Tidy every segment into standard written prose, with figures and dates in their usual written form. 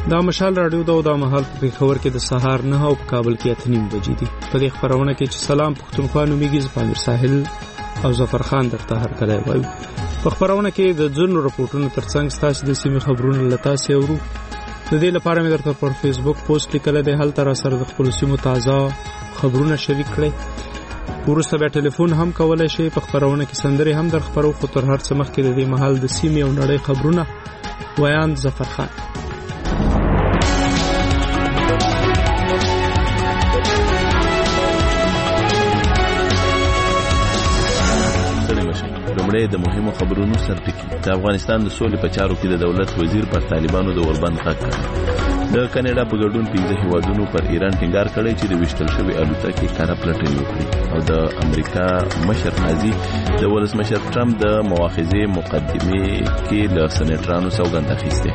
دا مشال رادیو دا مهال په خبر کې د سهار 9 او په کابل کې 8:30 بجې دي. په دې خبرونه کې چې سلام پښتونخوا نومیږي زپامیر ساحل او ظفر خان درته هر کله وایو. په خبرونه کې د ځینو راپورټونو ترڅنګ ستاسو د سیمې خبرونه لتا سي اورو. د دې لپاره مې درته پر فیسبوک پوسټ لیکل دی، هل تر سره د خپل سیمو تازه خبرونه شریک کړئ. ورسته به ټلیفون هم کولای شئ. په خبرونه کې سندري هم در خبرو، خو تر هر څه مخکې د دې محل د سیمې او نړۍ خبرونه ویان ظفر خان. د مهمو خبرونو سرټکی. د افغانستان د سولې په چارو کې د دولت وزیر پر طالبانو د اوربند غږ کړ. د کاناډا په ګډون 15 هیوادونو پر ایران ټینګار کړی چې د وشتل شوی الوتکې کار پلټنې وکړي. او د امریکا مشر نازي د ولسمشر ټرمپ د مواخذې مقدمه کې له سېنیټرانو سوګند اخیسته.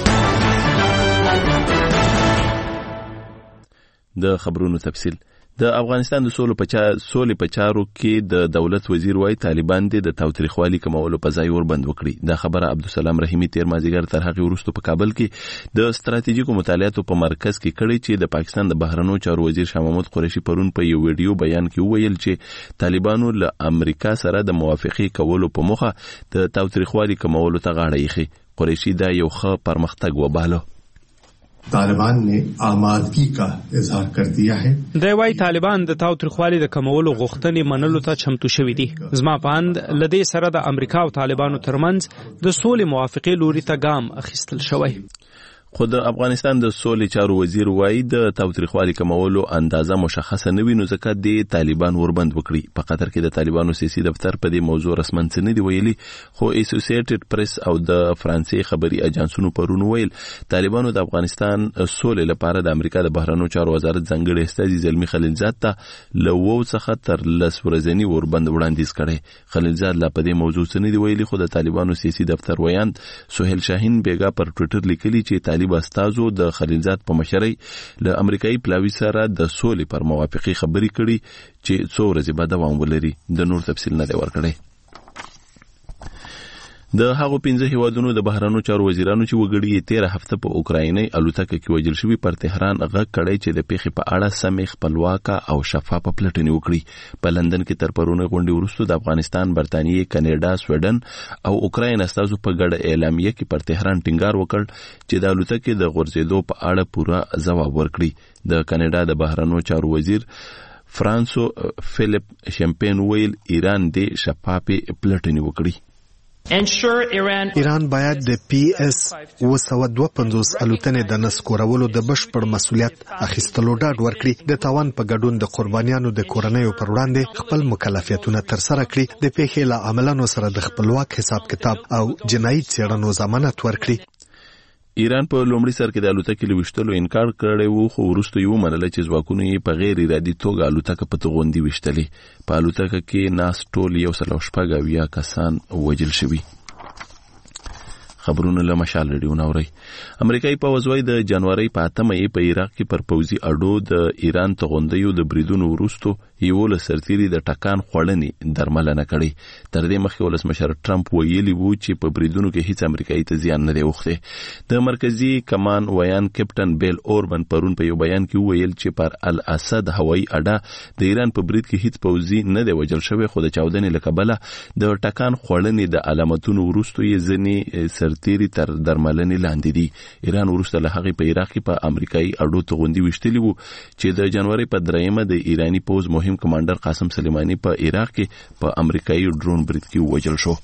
د خبرونو تفصیل. د افغانستان د سولې په چارو کې د دولت وزیر وايي طالبان د تاوتریخوالي کمولو په ځای اوربند وکړي. دا خبره عبدالسلام رحیمی تیر مازیګر تر هغه وروسته په کابل کې د ستراتیژیکو مطالعاتو په مرکز کې کړي چې د پاکستان د بهرنیو چارو وزیر شاه محمود قریشي پرون په یو ویډیو بیان کې وویل چې طالبانو له امریکا سره د موافقې کولو په موخه د تاوتریخوالي کمولو ته غاړه ایښي. قریشي دا یو ښه پرمختګ وباله. طالبان نے آمادگی کا اظہار کر دیا ہے. دی وايي طالبان د تاوتریخوالي د کمولو غوښتنې منلو ته چمتو شوي دي. زما پاند لدې سره د امریکا او طالبانو ترمنځ د سولې موافقې لوري ته ګام اخیستل شوی. خو د افغانستان د سولې چارو وزیر وايي د تاوتریخوالي کمولو اندازه مشخصه نه وي، نو ځکه د طالبان وربند وکړي. په قطر کې د طالبانو سیاسي دفتر په دې موضوع رسماً څه نه دی ویلي، خو اسوسییټډ پریس او د فرانسې خبري اجانسونو پرون ویل طالبانو د افغانستان سولې لپاره د امریکا د بهرنیو چارو وزارت ځانګړي استازي زلمی خلیلزاد ته له وو څخه تر 10 ورځنی وربند وړاندیز کړي. خلیلزاد لا په دې موضوع څه نه دی ویلي، خو د طالبانو سیاسي دفتر ویاند سہیل شاهین بیگا پر ټوئیټر لیکلي چې استازو د خلیلزاد په مشرۍ له امریکایي پلاوی سره د سولې پر موافقې خبرې کړي چې څو ورځې به دوام ولري. د نور تفصیل نه دی ورکړی. د هغو 15 هیوادونو د بهرنیو چارو وزیرانو چې وګړي 13 هفته په اوکرایني الوتکه کې وژل شوي پر تهران غږ کړی چې د پیښې په اړه سمې خپلواکه او شفافه پلټنې وکړي. په لندن کې تر پرونه غونډې وروسته د افغانستان، برتانیې، کاناډا، سویډن او اوکراین استازو په ګډه اعلامیه کې پر تهران ټینګار وکړ چې د الوتکې د غورځېدو په اړه پوره ځواب ورکړي. د کاناډا د بهرنیو چارو وزیر فرانسو فیلیپ شمپین ویل ایران د شفافې پلټنې وکړي. ایران باید د PS 252 الوتنې د نسکورولو د بشپړ مسؤلیت اخیستلو ډاډ ورکړي. د تاوان په ګډون د قربانیانو د کورنیو پر وړاندې خپل مکلفیتونه ترسره کړي. د پیښې له عملونو سره د خپلواک حساب کتاب او جنایي څېړنو ضمانت ورکړي. ایران په لومړي سر کې د الوتکې له وشتلو انکار کړی وو، خو وروسته یې ومنله چې ځواکونو یې په غیر ارادي توګه الوتکه په توغندي وشتلې. په الوتکه کې ناست ټول 180 کسان وژل شوي. خبرونه له مشال رادیو نوري. امریکایي پوځ وايي د جنوري په 8مه په عراق کې پر پوځي اډو د ایران توغندیو د بریدونو وروسته یو له سرتيري د ټکان خوړنې درملنه کړې. تر دې مخکې ولسمشر ټرمپ ویلي وو چې په بریدونو کې هیڅ امریکایي ته زیان نه دی اوښته. د مرکزی کمان ویان کپټن بیل اوربن پرون په یو بیان کې ویل چې پر الاسد هوایي اډه د ایران په برید کې هیڅ پوځي نه دی وژل شوی، خو د چاودنې له کبله د ټکان خوړنې د علامتونو وروسته یې ځنې سرتيري تر درملنې لاندې دي. ایران وروسته له هغې په عراق کې په امریکایي اډو توغندي وشتلي وو چې د جنوري په 3مه د ایرانی پوځ مهم کمانډر قاسم سلیمانی په عراق کې په امریکایي ډرون برید کې وژل شو.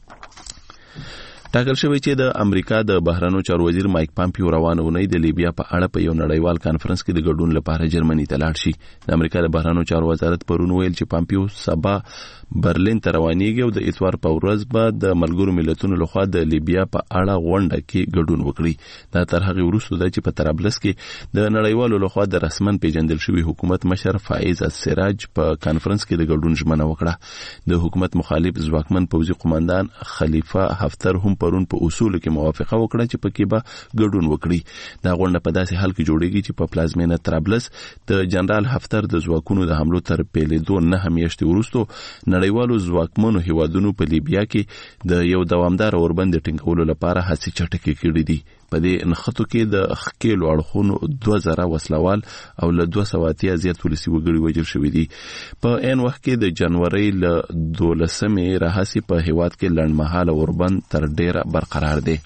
ټاکل شوی چې د امریکا د بهرنیو چارو وزیر مایک پامپیو روانه ونی د لیبیا په اړه په یو نړیوال کانفرنس کې د ګډون لپاره جرمني ته لاړ شي. د امریکا د بهرنیو چارو وزارت پرون ویل چې پامپیو سبا برلین ته روانېږي او د اتوار په ورځ به د ملګرو ملتونو لخوا د لیبیا په اړه غونډه کې ګډون وکړي. دا تر هغه وروسته ده چې په طرابلس کې د نړیوالو لخوا د رسمن پیژندل شوی حکومت مشر فائز السراج په کانفرنس کې د ګډون ژمنه وکړه. د حکومت مخالف ځواکمن پوځي قوماندان خلیفه حفتر هم پرون په اصول کې موافقه وکړه چې پکې به ګډون وکړي. دا غونډه په داسې حال کې جوړیږي چې په پلازمینه طرابلس د جنرال حفتر د ځواکونو د حملو تر پیلېدو 9 میاشتې وروسته نړیوالو ځواکمنو هیوادونو په لیبیا کې د یو دوامدار اوربند ټینګولو لپاره هڅې چټکې کړې دي. په دې نخښتو کې د خکیلو اړخونو 2000 وسلوال او له 200 زیات ولسی وګړي وژل شوي دي. په ان وخت کې د جنوري له 12مې راهسي په هیواد کې لنډمهاله اوربند تر ډیره برقرار دی.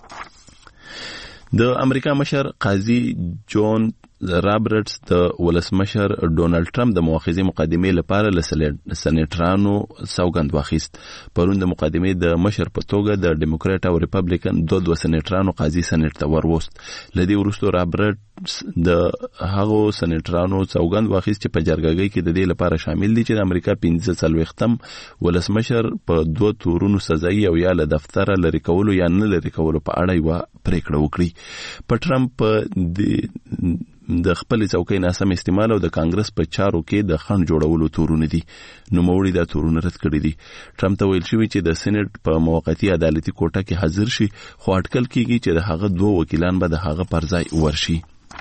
د امریکا مشر قاضي جون رابرټس د ولسمشر ډونالد ټرمپ د مؤاخذې مقدمې لپاره له سېنیټرانو سوګند واخیست. پرون د مقدمې د مشر په توګه د ډیموکراټ او ریپبلیکن دوه سېنیټرانو قاضي سېنیټ ته وروست. لدی ورستو رابرټس د هغو سېنیټرانو سوګند واخیست چې په جرګه کې د دې لپاره شامل دي چې د امریکا 15 ولسمشر په 2 تورونو سزایي او یا له دفتر لري کولو یا نه لري کولو په اړه یو پریکړه وکړي. په ټرمپ د خپل څوکۍ ناسم استعمال او د کانګرس په چارو کې د خنډ جوړولو تورونه دي. نو موړي دا تورونه رد کړی دي. ټرمپ ته ویل شوی چې د سېنات په موقتی عدالتي کوټه کې حاضر شي، خو اټکل کیږي چې د هغه 2 وکیلان به د هغه پر ځای ورشي.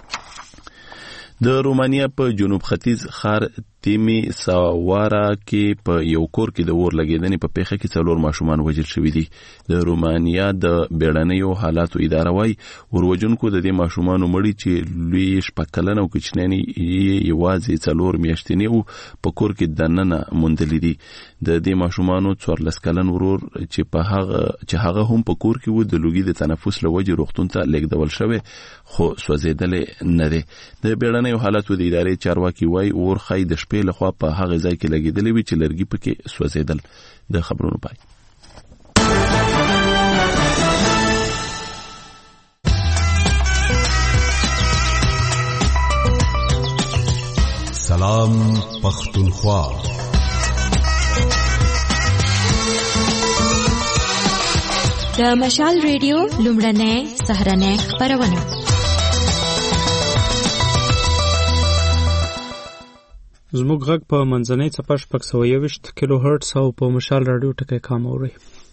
د رومانیا په جنوب ختیځ ښار تیمی ساوارا کې په یو کور کې د اور لګیدنې په پیښه کې 4 ماشومان وژل شوي دي. د رومانیا د بیړنیو حالاتو اداره وايي وروجونکو د دې ماشومانو مړي چې لوی شپکلن او کوچنی یوازې 4 میاشتې او په کور کې دننه موندل دي. د دې ماشومانو 14 کلن ورور چې هغه هم په کور کې و د لوګي د تنفس لوجه روغتون ته لیږدول شوی خو سوځیدل نه دي. د بیړنیو حالاتو د ادارې چارواکي وايي اور خای د په لخوا په هغه ځای کې لګیدلې وي چې لرګي پکې سوځیدل. د خبرونو پای. سلام پختونخوا. د مشال ریډیو لومړنۍ سهارنۍ خبرونه. زموږ غږ په منځنۍ څپه 621 کیلو هرتز او په مشال رادیو ټکی کام اوري.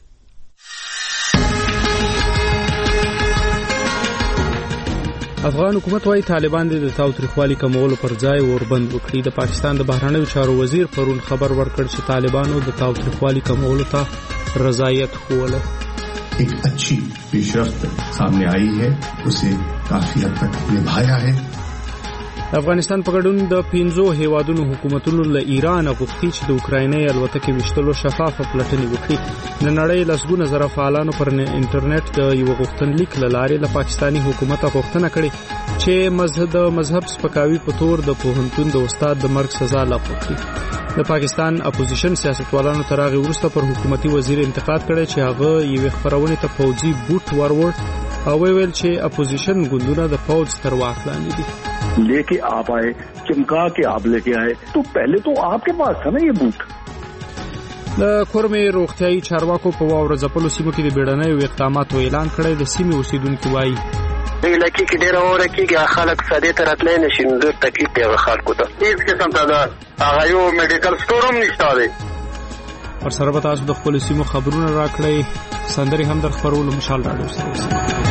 افغان حکومت وايي طالبان د تاوتریخوالي کمولو پر ځای اوربند وکړي. د پاکستان د بهرنیو چارو وزیر پرون خبر ورکړ چې طالبانو د تاوتریخوالي کمولو ته رضایت ښووله. एक अच्छी पेशरफ्त सामने आई है, उसे काफी हद तक निभाया है. افغانستان په ګډون د 15 هیوادونو حکومتونو له ایران غوښتي چې د اوکرایني الوتکې وشتلو شفافه پلټنې وکړي. د نړۍ لسګونه زره فعالانو پر انټرنیټ د یو غوښتنلیک له لارې له پاکستاني حکومت غوښتنه کړې چې مذهب سپکاوي په تور د پوهنتون د استاد د مرګ سزا لغوه کړي. د پاکستان اپوزیشن سیاستوالانو تر هغه وروسته پر حکومتي وزیر انتقاد کړی چې هغه یوې خبرونه ته پوځي بوت ورور او ویل چې اپوزیشن ګوندونه د پوځ تر واک لاندې دي. लेके आप आए, चमका के आप लेके आए, तो पहले तो आपके पास था ना ये बूट. د کورمې روغتيایي چارواکو په واوره ځپلو سیمو کې د بیړنیو اقداماتو اعلان کړی. د سیمې اوسیدونکو وایي د لکه کې ډیر اوره کېږي خلک ساده تر اتلای نشي، نو تکلیف دی خلکو ته. هیڅ قسم ته دا هغه یو میډیکل سٹور هم نشته دی. پر سره به تاسو د خپل سیمو خبرونه راکړئ. سندري هم در خبرولو مشال راډیو سره.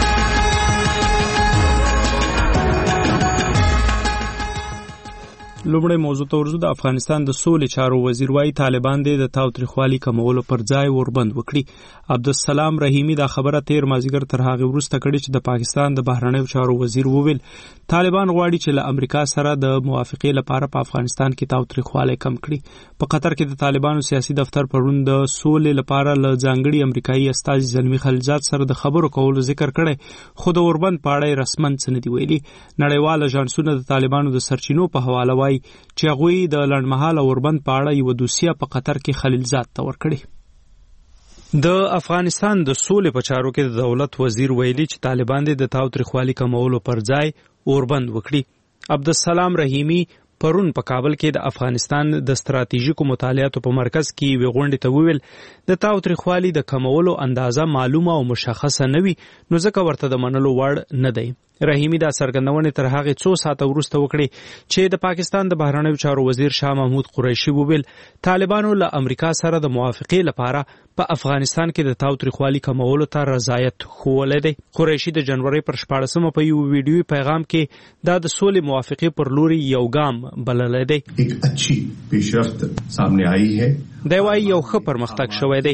لومړی موضوع ته ورځو. د افغانستان د سولې چارو وزیر وايي طالبان د تاوتریخوالي کمولو پر ځای اوربند وکړي. عبدالسلام رحیمی دا خبره تیر مازیګر تر هغه وروسته کړې چې د پاکستان د بهرنیو چارو وزیر وویل طالبان غواړي چې له امریکا سره د موافقې لپاره په افغانستان کې تاوتریخوالی کم کړي. په قطر کې د طالبانو سیاسي دفتر پرون د سولې لپاره له ځانګړي امریکایي استازي زلمی خلیلزاد سره د خبرو کولو ذکر کړی، خو د اوربند په اړه رسماً څه نه دي ویلي. نړیوال اژانسونه د طالبانو د سرچینو په حواله وايي چې هغوی د لنډمهاله اوربند په اړه یو دوسیه په قطر کې خلیلزاد ته ورکړي. د افغانستان د سولې په چارو کې د دولت وزیر ویلي چې طالبان د تاوتریخوالي کمولو پر ځای اوربند وکړي. عبدالسلام رحیمی پرون په کابل کې د افغانستان د ستراتیژیکو مطالعاتو په مرکز کې وی غونډې ته وویل د تاوتریخوالي د کمولو اندازه معلومه او مشخصه نه وي، نو ځکه ورته د منلو وړ نه دی. رحیمی دا څرګندونه تر هغه 2 ساعته وروسته وکړي چې د پاکستان د بهرنیو چارو وزیر شاه محمود قریشي وویل طالبانو له امریکا سره د موافقې لپاره په افغانستان کې د تاوتریخوالي کمولو ته رضایت ښوولی دی. قریشي د جنوري پر 14 په یو ویډیوي پیغام کې دا د سولې موافقې پر لوري یو ګام بللی دی. ایک اچھی پیشرفت سامنے آئی ہے. دی وايي یو ښه پرمختګ شوی دی.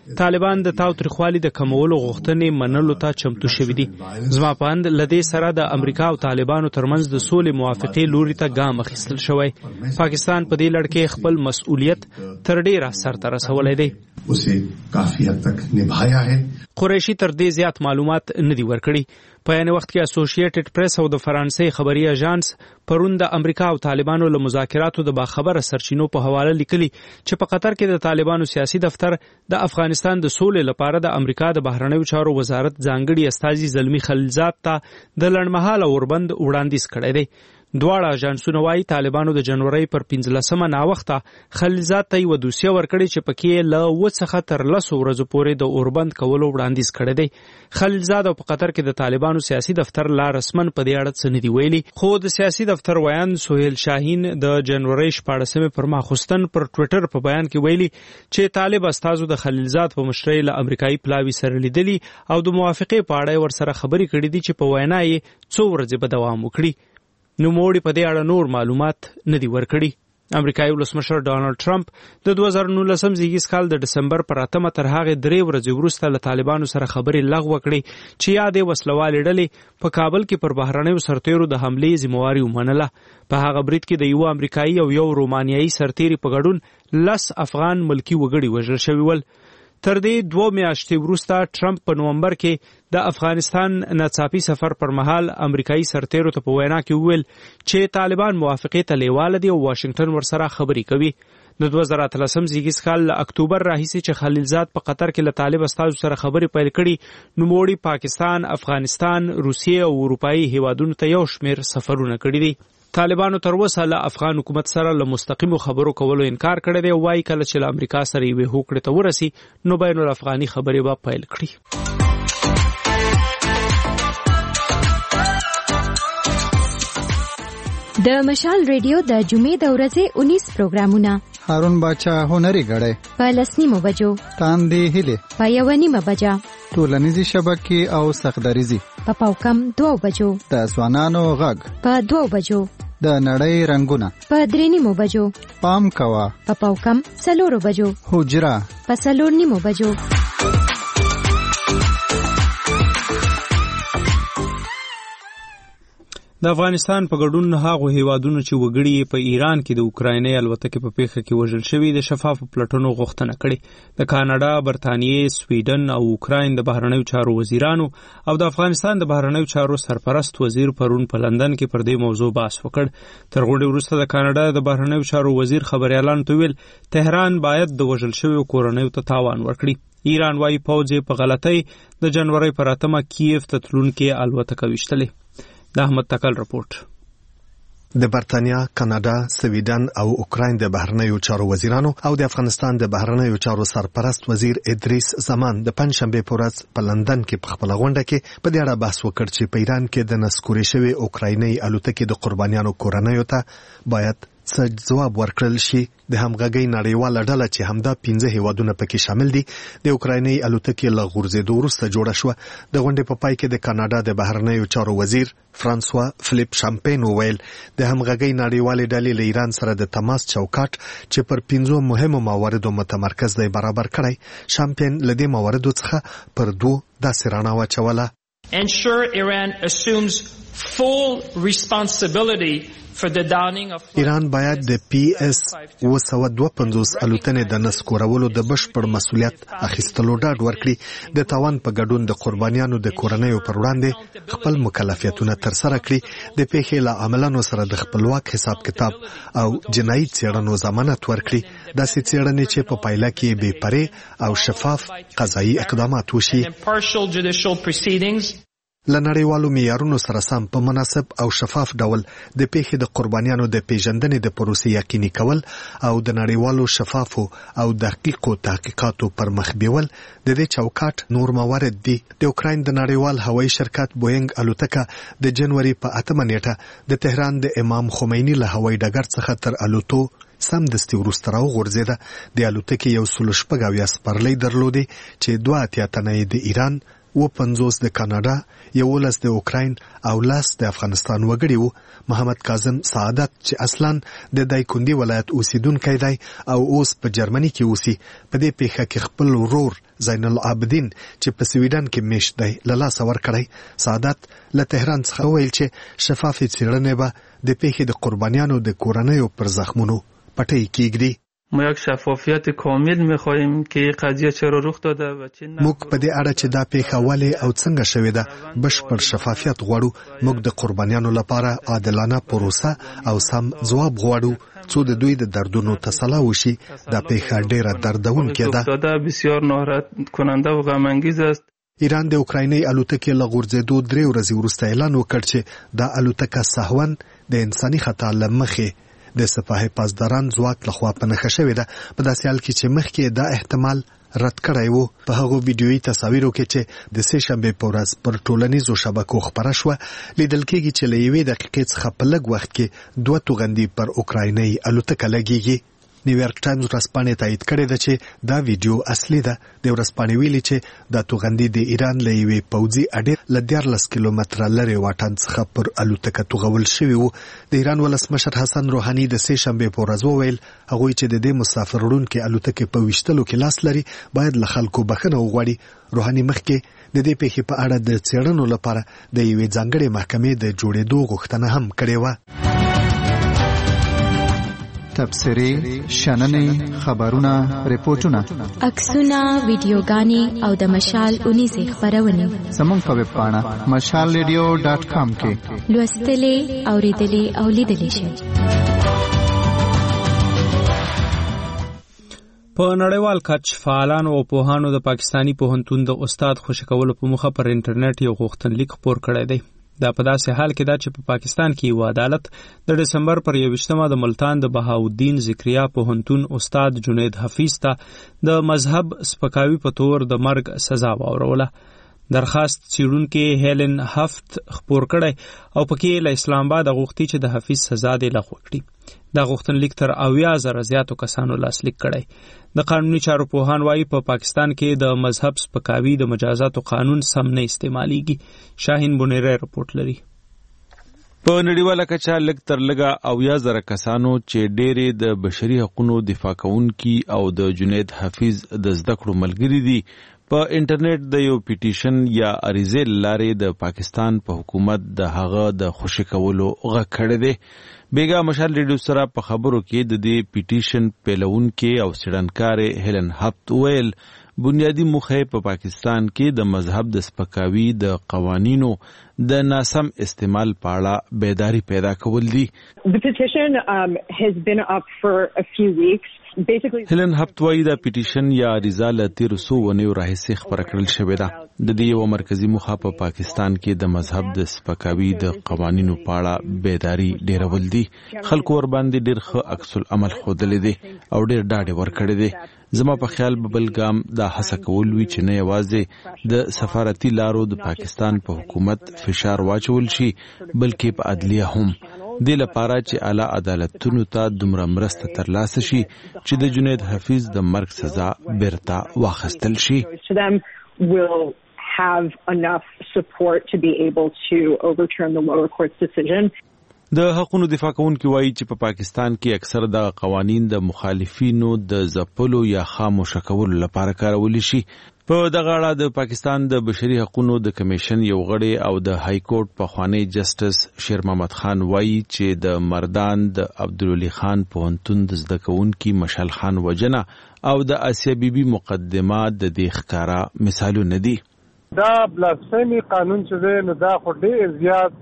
طالبان د تاوتریخوالي د کمولو غوښتنې منلو ته چمتو شوي دي. زما په اند لدې سره د امریکا او طالبانو ترمنځ د سولې موافقې لوري ته ګام اخیستل شوی. پاکستان په دې لړ کې خپل مسؤلیت تر ډیره سرته رسولی دی. उसे काफी हद तक निभाया है. قریشي تر دې زیات معلومات نه دي ورکړي. په یعنی وخت کې اسوسییټډ پریس او د فرانسې خبري اژانس پرون د امریکا او طالبانو له مذاکراتو د باخبره سرچینو په حواله لیکلي چې په قطر کې د طالبانو سیاسي دفتر د افغانستان د سولې لپاره د امریکا د بهرنیو چارو وزارت ځانګړي استازي زلمی خلیلزاد ته د لړمحاله اوربند وړاندیز کړی دی. دواړه اژانسونه وايي طالبانو د جنوري پر 15مه ناوخته خلیلزاد ته یو دوسیه ورکړي چې پکې له 2 څخه تر 10 ورځې پورې د اوربند کولو وړاندیز کړی دی. خلیلزاد په قطر کې د طالبانو سیاسي دفتر لا رسمن په دې اړه څه نه دی ویلي، خو د سیاسي دفتر ویان سهیل شاهین د جنوري 14مه پر ماخوستن پر ټوئیټر په بیان کې ویلي چې طالب استازو د خلیلزاد په مشرۍ له امریکایي پلاوي سره لیدلي او د موافقې په اړه ورسره خبرې کړې دي چې په وینا یې څو ورځې به دوام وکړي. نو موړي په دې اړه نور معلومات نه دي ورکړي. امریکایي ولسمشر ډانلډ ټرمپ د 2019 زیږیز کال د ډسمبر پر 8 تر هغه 3 ورځې وروسته له طالبانو سره خبرې لغوه کړې چې یادې وسلوالې ډلې په کابل کې پر بهرنیو سرتیرو د حملې ذمہواري ومنله. په هغه برید کې د یو امریکایي او یو رومانیایي سرتیري په ګډون 10 افغان ملکی وګړي وژل شوي ول. تر دې 2 میاشتې وروسته ټرمپ په نومبر کې د افغانستان ناڅاپي سفر پر مهال امریکایي سرتیرو ته په وینا کې وویل چې طالبان موافقې ته لیواله دي او واشنگټن ورسره خبرې کوي. د 2013 زیږیز کال له اکتوبر راهیسې چې خلیلزاد په قطر کې له طالب استازو سره خبرې پیل کړي، نوموړي پاکستان، افغانستان، روسیې او اروپایي هیوادونو ته یو شمېر سفرونه کړي دي. طالبانو تر اوسه له افغان حکومت سره له مستقیمو خبرو کولو انکار کړی دی او وایي کله چې له امریکا سره یوې هوکړې ته ورسي نو بین الافغاني خبرې به پیل کړي. د مشال ریډیو د جمعې د ورځې 19 پروګرامونه هارون باچا هنري غړې په 10 بجو تاندې هله په 1 بجا ټولنیزي شبکې او سخدریزي په پاوکم 2 بجو د ځوانانو غږ په 2 بجو د نړۍ رنگونه په 3 بجو پام کوا په پاوکم 4 بجو حجرا په 4 بجو. د افغانستان په ګډون هغه هیوادونو چې وګړي په ایران کې د اوکرایني الوتکې په پیښه کې وژل شوي د شفافو پلټنو غوښتنه کړې. د کاناډا، برتانیې، سویډن او اوکراین د بهرنیو چارو وزیرانو او د افغانستان د بهرنیو چارو سرپرست وزیر پرون په لندن کې پر دې موضوع بحث وکړ. تر غونډې وروسته د کاناډا د بهرنیو چارو وزیر خبريالانو ته ویل تهران باید د وژل شویو کورنیو ته تاوان ورکړي. ایران وايي پوځ په غلطۍ د جنوري پر 8 کیف ته تلونکې الوتکه وشتلې. د احمد تکل رپورټ. د برتانیا، کاناډا، سویډن او اوکراین د بهرنیو چارو وزیرانو او د افغانستان د بهرنیو چارو سرپرست وزیر ادریس زمان د پنځشنبه په ورځ په لندن کې په خپل غونډه کې په دې اړه بحث وکړ چې په ایران کې د نسکوري شوی اوکرایني الوتکې د قربانیانو کورنیو ته باید څه جواب ورکړل شي. د همغږۍ نړیواله ډله چې همدا 15 هیوادونه پکې شامل دي د اوکرایني الوتکې له غورځېدو وروسته جوړه شوه. د غونډې په پای کې د کاناډا د بهرنیو چارو وزیر فرانسوا فلیپ شامپین وویل د همغږۍ نړیوالې ډلې له ایران سره د تماس چوکاټ چې پر 5 مهمو مواردو متمرکز دی برابر کړی. شامپین له دې مواردو څخه پر 2 داسې رڼا واچوله. Ensure Iran assumes full responsibility for the downing of ایران باید د PS 252 الوتنې د نسکورولو د بشپړ مسؤلیت اخیستلو ډاډ ورکړي. د تاوان په ګډون د قربانیانو د کورنیو پر وړاندې خپل مکلفیتونه ترسره کړي. د پیښې له عملانو سره د خپلواک حساب کتاب او جنایي څېړنو ضمانت ورکړي. داسې څېړنې چې په پایله کې بې پرې او شفاف قضایي اقدامات وشي. له نړیوالو معیارونو سره سم په مناسب او شفاف ډول د پیښې د قربانیانو د پیژندنې د پروسې یقیني کول او د نړیوالو شفافو او دقیقو تحقیقاتو پر مخ بیول د دې چوکاټ نور موارد دي. د اوکراین د نړیوال هوایي شرکت بوینګ الوتکه د جنوري په 8 نیټه د تهران د امام خمیني له هوایي ډګر څخه تر الوتو سم دستي وروسته راوغورځېده. د الوتکې 116 سپرلۍ درلودې چې 2 تنه د ایران، 50 د کاناډا، 11 د اوکراین او 10 د افغانستان وګړي وو. محمد کاظم سعادت چې اصلاً د دایکندي ولایت اوسیدونکی دی او اوس په جرمني کې اوسي، په دې پیښه کې خپل ورور زین العابدین چې په سویډن کې میشت دی له لاسه ورکړی. سعادت له تهران څخه ویل چې شفافې څېړنې به د پیښې د قربانیانو د کورنیو پر زخمونو پټۍ کیږدي. ما یک شفافیت کامل می‌خواهیم که قضیه چرا رخ داده و چه موږ په دې اړه چې دا پیښه ولې او څنګه شوې ده بشپړ شفافیت غواړو. موږ د قربانیانو لپاره عادلانه پروسه او سم ځواب غواړو څو د دوی د دردونو تسلا وشي. دا پیښه ډیره دردونکې ده. بسیار ناراحت کننده و غم انگیز است. ایران د اوکرایني الوتکې له غورځېدو 3 ورځې وروسته اعلان وکړ چې دا الوتکه سهواً د انساني خطا له مخې د سپاه پاسداران ځواک لخوا په نښه شوې ده، په داسې حال کې چې مخکې دا احتمال رد کړی وو. په هغو ویډیويي تصاویرو کې چې د سې شنبې په ورځ پر ټولنیزو شبکو خپره شوه، لیدل کېږي چې له 1 دقیقې څخه په لږ وخت کې 2 توغندي پر اوکرایني الوتکه لګېږي. نیویارک ټایمز ورځپاڼې تایید کړې ده چې دا ویډیو اصلي ده. د ورځپاڼې ویلي چې دا توغندي د ایران له یوې پوځي اډې له 14 کیلومتره لرې واټن څخه پر الوتکه توغول شوي وو. د ایران ولسمشر حسن روحاني د سې شنبې په ورځ وویل هغوی چې د دې مسافر وړونکي الوتکې په ویشتلو کې لاس لري باید له خلکو بخښنه وغواړي. روحاني مخکې د دې پیښې په اړه د څېړنو لپاره د یوې ځانګړې محکمې د جوړېدو غوښتنه هم کړې وه. تبصرې، شننې، خبرونه، ریپورتونه، عکسونه، ویډیوګانې او د مشال اونیزې خبرونه زموږ په ویب پاڼه mashalradio.com کې لوستلې، اوریدلې او لیدلې شئ. په نړیوال کچ فعالانو او پوهانو د پاکستانی پوهنتون د استاد خوشی کولو په مخه پر انټرنیټ یو غوښتنلیک خپور کړی دی. دا په داسې حال کې دا چې په پاکستان کې یو عدالت د دسمبر پر 21مه د ملتان د بهاءالدین ذکریا پوهنتون استاد جنید حفیظ ته د مذهب سپکاوي په تور د مرګ سزا واوروله. درخواست څېړونکي هیلن هفت خپور کړی او پکې له اسلام آباد غوښتي چې د حفیظ سزا دې لغوه کړي. دا غوښتنلیک تر 80,000 زیاتو کسانو لاسلیک کړی. د قانوني چارو پوهان وایي په پاکستان کې د مذهب سپکاوي د مجازاتو قانون سم نه استعمالیږي. شاهین بونیری رپورټ لري. په نړیواله کچه لږ تر لږه 80,000 کسانو چې ډېرې د بشري حقوقو دفاع کوونکي او د جنید حفیظ د زده کړو ملګري دي په انټرنیټ د یو پیټیشن یا عریضې لارې د پاکستان په حکومت د هغه د خوشی کولو غږ کړی دی. بیګا مشال ریډیو سره په خبرو کې د دې پیټیشن پیلونکي او څېړنکار هیلن هفت ویل بنیادی موخه په پاکستان کې د مذهب د سپکاوي د قوانینو د ناسم استعمال په اړه بیداری پیدا کول دي. The petition has been up for a few weeks. هیلن هفت وایي دا پیټیشن یا عریضه له 1300 ونیو راهیسې خپره کړل شوې ده. د دې یو مرکزی موخه په پاکستان کې د مذهب د سپکاوي د قوانینو په اړه بیداری ډیرول دي. خلکو ور باندې ډیر ښه عکس العمل ښودلی دی او ډیر ډاډ ورکړی دی. زما په خیال بلګام دا هڅه کول وی چې نه یوازې د سفارتي لارو د پاکستان په حکومت فشار واچول شي بلکې په عدلیه هم د لپاره چې اعلی عدالتونو ته دومره مرسته ترلاسه شي چې د جنید حفیظ د مرګ سزا بیرته واخیستل شي. will have enough support to be able to overturn the lower court's decision. د حقوقو دفاع کوونکي وایي چې په پاکستان کې اکثر د قوانین د مخالفینو د ځپلو یا خاموشه کولو لپاره کارول شي. په دغه اړه د پاکستان د بشري حقوقو د کمیشن یو غړی او د های کورټ پخوانی جسټس شیر محمد خان وایي چې د مردان د عبدالولي خان پوهنتون د زده کوونکي مشال خان وجنه او د آسیا بیبي مقدمه د دې ښکارا مثالونه دي. دا بلاسفیمی قانون چې دی نو دا خو ډېر زیات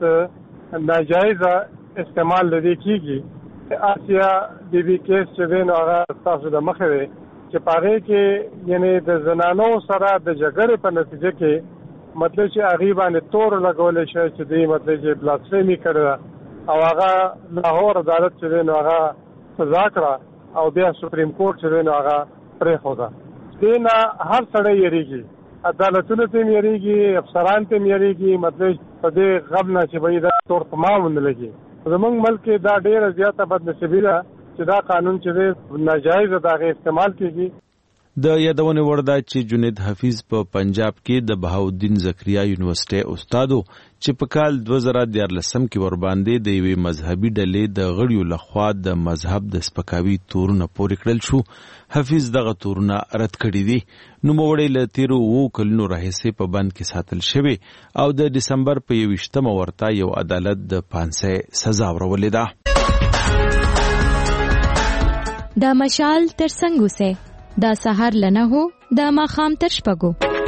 ناجایزه استعمال لدی کیږي. آسیا بیبي کیس چې دی نو هغه تاسو د مخه دی چې پاره کې یعنی د زنانو سره د جګړې په نتیجه کې مطلب چې هغه باندې تور لګول شي چې دی مطلب چې بلاسفیمی کړه او هغه لاهور عدالت چې دی نو هغه سزا کړه او بیا سپریم کورټ چې دی نو هغه پرې خوده. دینه هر سړی یریږي، عدالتونه ته یریږي، افسران ته یریږي، مطلب په دې غم نه چې وایي دا تور تمام نه لګي. زمونږ ملک دا ډیره زیاته بدنصیبي ده چې دا قانون چې دی ناجایز دا غي استعمال کیږي. د یادونه ورده چې جنید حفیظ په پنجاب کې د بهاءالدین زکریا یونیورسيټي استادو چې په کال 2014 کې ور باندې د یوې مذهبي ډلې د غړیو لخوا د مذهب د سپکاوي تورونه پورې کړل شو. حفیظ دغه تورونه رد کړی دي. نوموړی له تیرو 2 کلونو راهیسې په بند کې ساتل شوی او د دسمبر په 21 ورته یو عدالت د 500 سزا ورولې ده. دا مشال تر څنګه سه دا سحر لنه هو دا ماخام تر شپګو.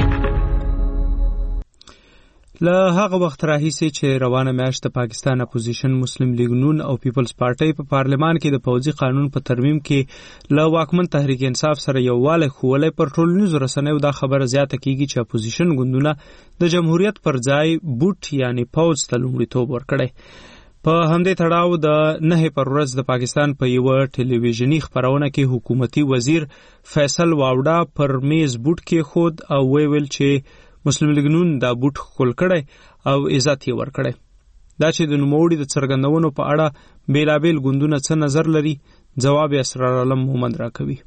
له هغه وخت راهیسې چې روانه میاشت د پاکستان اپوزیشن مسلم لیگ نون او پیپلز پارټي په پارلمان کې د فوجي قانون په ترمیم کې له واکمن تحریک انصاف سره یووالی خوولې پر ټولنیزو رسنیو دا خبره زیاته کیږي چې اپوزیشن ګوندونه د جمهوریت پر ځای بوت یعنی پوز ته لومړیتوب ورکړي. په همدې تړاو د 9 پر ورځ د پاکستان په یو ټلویزیونی خبرونه کې حکومتي وزیر فیصل واوډا پر میز بوت کې خود او ویل چې مسلم لیگ نون دا بوت خپل کړي او عزت یې ورکړي. دا چې د نوموړي د څرګندونو په اړه بیلابیل ګوندونه څه نظر لري جواب اسرار عالم محمد راکوي.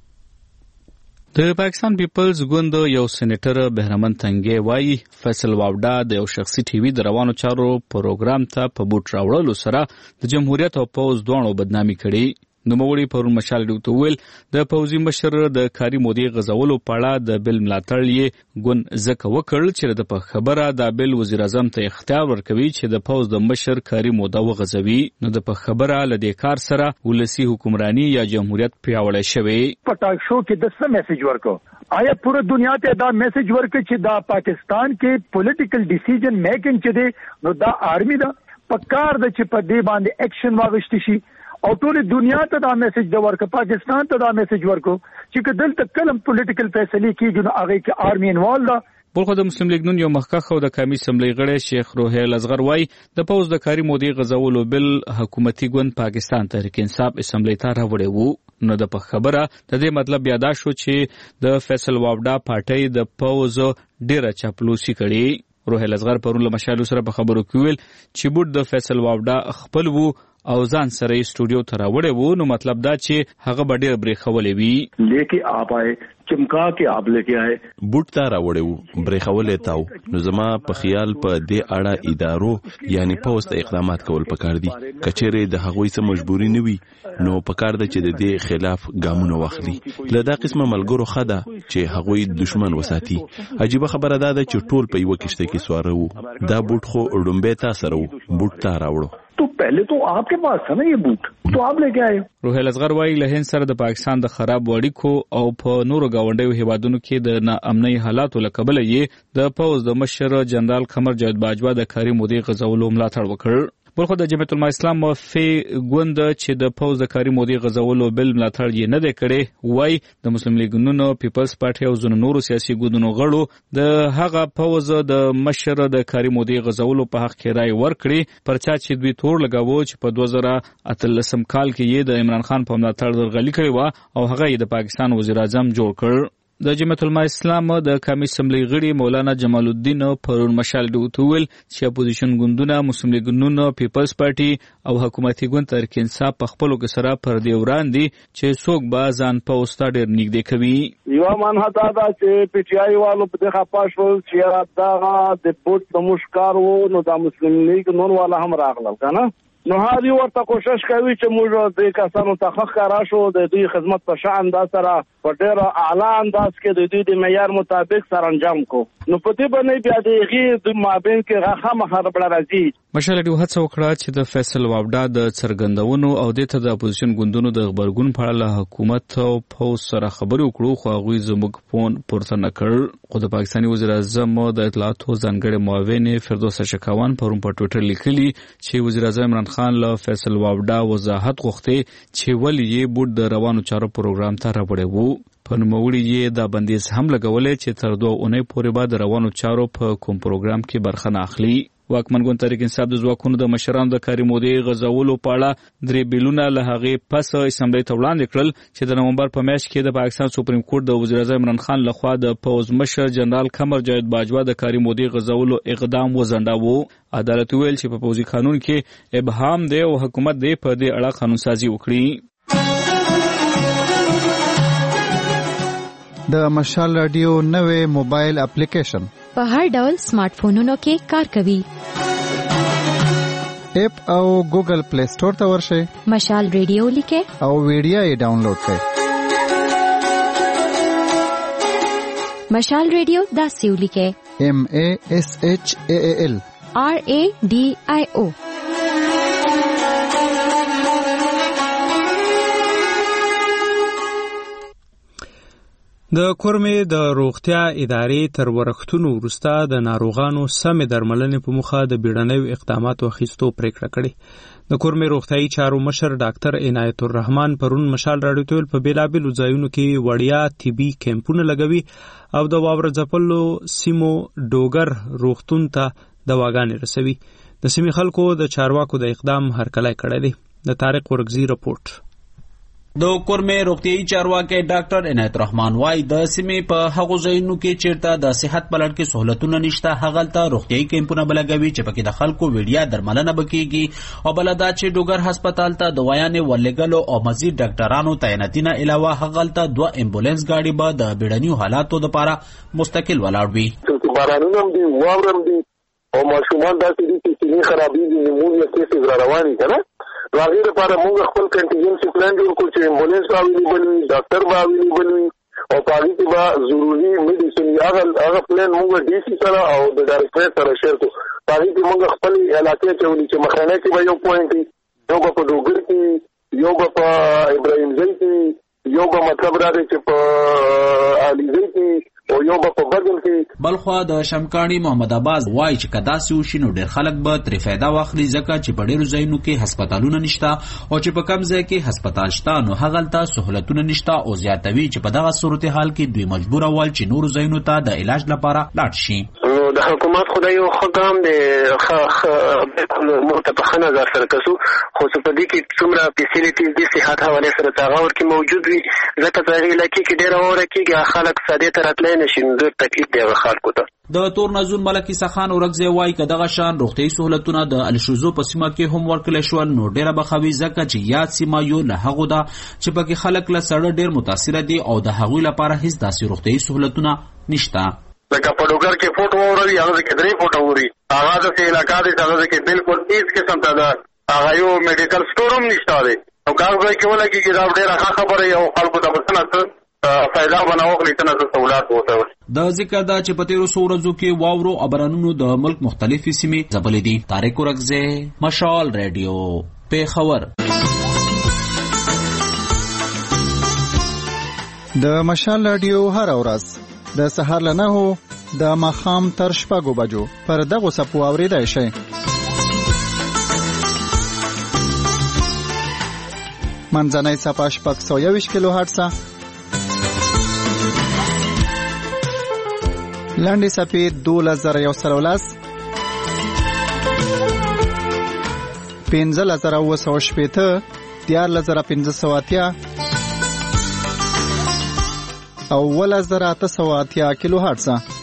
د پاکستان پیپلز ګوند یو سېنیټر بهرمن تنګي وایي فیصل واوډا د یو شخصي ټي وي د روانو چارو پروګرام ته په بوت راوړلو سره د جمهوریت او پوز دوه بدنامي کړي. نوموړي پرون مشال ډیوته ویل د پوزي مشر د کاري مودې غزولو پاړه د بل ملاتړ یې ګون زکه وکړل چې د خبره د بل وزیر اعظم ته اختیار ورکوي چې د پوز د مشر کاري موده وغځوي. نو د خبره لدې کار سره ولسی حکمرانی یا جمهوریت پیاوړی شوی. پټاک شو کې د څه میسج ورکو آیا پوره دنیا ته دا میسج ورکړي چې دا پاکستان کې پولیټیکل ډیسیژن میکینګ چې دی نو دا آرمی دا پکار د چې په دې باندې اکشن واغشتي شي او ټول دنیا ته دا میسج د ورکو پاکستان ته دا میسج ورکو چې دلته کلم پولیټیکل فیصله کیږي نو هغه کې آرمی انوالو ده. بلخو د مسلم لیگ نون یو مخکخ او د قومي اسمبلی غړی شیخ روحیل اصغر وای د پوز د کاري مودې غزولو بل حکومتي ګوند پاکستان تحریک انصاف اسمبلی ته راوړی وو. نو د خبره د دې مطلب یادا شو چې د فیصل واوډا پارټي د پوز ډیره چاپلوسي کړي. روحیل اصغر پرون له مشالو سره په خبرو کې ویل چې بوت د فیصل واوډا خپل وو او ځان سره یې سټوډیو ته راوړی وو. نو مطلب دا چې هغه به ډېر برېښولې وي. لیکې آپ آئے چمکا کې آپ لیکې آئے بوت ته راوړی وو برېښولې تاو. نو زما په خیال په دې اړه ادارو یعنی پوسټ اقدامات کول پکار دي. کچېرې د هغوی څه مجبوري نه وي نو پکار ده چې د دې خلاف ګامونه واخلي. له دا قسمه ملګرو خده چې هغوی دشمن وساتي. عجیب خبره ده چې ټول په یو کشته کې سواره وو. دا بوت خو ډومبه تا سره وو بوت ته راوړو. تو پہلے تو آپ کے پاس تھا نا یہ بوت تو آپ لے کے آئے. روحیل اصغر وایي له هند سره د پاکستان د خراب اړیکو او په نورو گاونډیو هیوادونو کې د ناامنۍ حالاتو له کبله یې د پوز د مشر جنرال قمر جاوید باجوا د کاري مودې غزولو ملاتړ وکړ. بلخو د جمعیت العلماء اسلام فی ګوند چې د پوز د کاري مودې غزولو بل ملاتړ یې نه دی کړی وای د مسلم لیگ نون پیپلز پارټي او ځینو نورو سیاسي ګوندونو غړو د هغه پوز د مشر د کاري مودې غزولو په حق کې رائے ورکړي پرچا چې دوی تور لګاوه چې په 2013 کال کې یې د عمران خان په ملاتړ درغلي کړې و او هغه یې د پاکستان وزیر اعظم جوړ کړ. د جمعیت العلماء اسلام د قومي اسمبلی غړي مولانا جمال الدین پرون مشال ډیوته ویل چې اپوزیشن ګوندونه مسلم لیگ نون پیپلز پارټي او حکومتي ګوند تحریک انصاف په خپلو کې سره پر دی وړاندې چې څوک به ځان په اوستا ډېر نږدې کوي. یو منحه دا چې پی ټی آی والو په دغه پاشول چې دا د بوت د مشکار وو نو د مسلم لیگ نون والا هم راغلل کنه. نو هغه ورته کوشش کوي چې موږ د کسانو تحقیق راشو د دوی خدمت په شان دا سره په ډېر اعلی انداز کې د دوی د معیار مطابق سره انجام کو. نو په دې باندې بیا د غیر د مابین کې راخه مخربړه راځي. مشال ډیو هڅه وکړه چې د فیصل واوډا د څرګندونو او د اپوزیشن ګوندونو د خبرګون په اړه حکومت او پوز سره خبرې وکړو خو هغوی زموږ فون پورته نه کړ. خو د پاکستاني وزیر اعظم د اطلاعاتو ځانګړي معاون فردوس شکاوان پرون په ټویټر لیکلي چې وزیر اعظم عمران خان له فیصل واوډا وضاحت غوښتي چې ولې یې بوت د روانو چارو پروګرام ته راوړی وو. په نوموړي یې دا بندیز هم لګولې چې تر 2 اونۍ پورې به د روانو چارو په کوم پروګرام کې برخه نه اخلي. واکمن ګوند تحریک انصاف د ځواکونو د مشرانو د کاري مودې غزولو په اړه 3 بیلونه له هغې پس اسمبلی ته وړاندې کړل چې د نومبر په میاشت کې د پاکستان سپریم کورټ د وزیر اعظم عمران خان لخوا د پوز مشر جنرال قمر جاوید باجوا د کاري مودې غزولو اقدام وځنډاوه. عدالت ویل چې په پوزي قانون کې ابهام دی او حکومت دی په دې اړه قانون سازي وکړي. د مشال رادیو نوې موبایل اپلیکیشن په هر ډول سمارټ فونونو کې کار کوي. اپ او ګوګل پلی سٹور ته ورشئ. مشال رادیو لیکه او ویډیو یې ډاونلوډ کړئ. مشال رادیو داسې ولیکه MASHAAL RADIO. د کورمې د روغتیا ادارې تر ورښتونو وروسته د ناروغانو سمې درملنې په موخه د بیړنیو اقداماتو اخیستو پریکړه کړې. د کورمې روغتیايي چارو مشر ډاکټر عنایت الرحمن پرون مشال راډیو په بیلابیلو ځایونو کې وړیا طبي کیمپونه لګوي او د واوره ځپلو سیمو ډوګر روغتون ته دواګانې رسوي. د سیمې خلکو د چارواکو د اقدام هرکلی کړی دی. د طارق ورغزي رپورټ. د کورمې روغتیايي چارواکي ډاکټر عنایت الرحمن وايي د سیمې په هغو ځایونو کې چیرته د صحت پلټ کې سہولتونه نشته هغلته روغتیايي کیمپونه بلګوي چې پکې د خلکو ویډیا درملنه بکیږي او بلدا چې ډوګر هسپتال ته دوايانې ولګلو او مزید ډاکټرانو تعیناتینه علاوه هغلته 2 امبولانس گاډي به د بیړنیو حالاتو لپاره مستقل ولاړ وي. بارانونه دي واورم دي او ماشومان داسې دي چې خرابې دي نیمونیا کیسز را رواني کنه راغیر لپاره موږ خپل کنټینجنسي پلان جوړ کړو چې امبولانس اویلیبل وي ډاکټر اویلیبل وي او پاره کې به ضروري میډیسن هغه پلان موږ ډي سي سره او د ډایرکټر سره شیر کړو. پاره کې موږ خپل علاقې ته ولې چې مخانه کې به یو پوینټ یو په ډوګر کې یو په ابراهیم ځای کې یو به مطلب راځي چې په علیزی کې او یو په بدل کې. بلخوا د شمکانی محمد آباد وای چې کدا سی وشي نو ډېر خلک به تر فایده واخلي ځکه چې په ډېرو ځایونو کې هسپتالونه نشته او چې په کم ځای کې هسپتال شته نو هغلته سہولتونه نشته او زیاتوي چې په دغه صورتحال کې دوی مجبور ول چې نور ځایونو ته د علاج لپاره لاړ شي. د حکومت خدای یو خدام د متفقه نظر سره کسو خو په دې کې څومره فیسیلیټیز د صحت حواله سره تاغور کې موجود وي ځکه په هغه علاقې کې ډېر اوره کېږي خلک ساده تر اتلای نشي ډېر تکلیف دی خلکو ته. د تور نزول ملکی سخان ورغزي وای کداغه شان روغتي سہولتونه د الشوزو په سیمه کې هم ورکړل شو نو ډېر بخوي ځکه چې یاد سیمه یو له هغه دا چې پکې خلک له سړی ډېر متاثر دي او د هغه لپاره هیڅ داسې روغتي سہولتونه نشته. لکه په ډوګر کې فوټو وروي هغه کې 3 فوټو ووري هغه د علاقې د هغه کې بالکل هیڅ قسم ته دا هغه یو میډیکل سٹور هم نشته دی او کار کوي ولکه چې دا ډېر ښه خبره یو خلکو ته بسنه فائدہ بناوغلی تنه سہولات وته. د ذکر دا چې په تیرو ورځو کې واورو او بارانونو د ملک مختلفې سیمې ځپلې دي. طارق ورغزي مشال رادیو پیښور. د مشال رادیو هر ورځ د سهار له 9 د ماښام تر 6 بجو پر دغه سپو اوریدای شي. منځنۍ صفه 621 کیلو هرتز لاندې صفې 2113 15980 14580 او 1880 کیلو هرتز.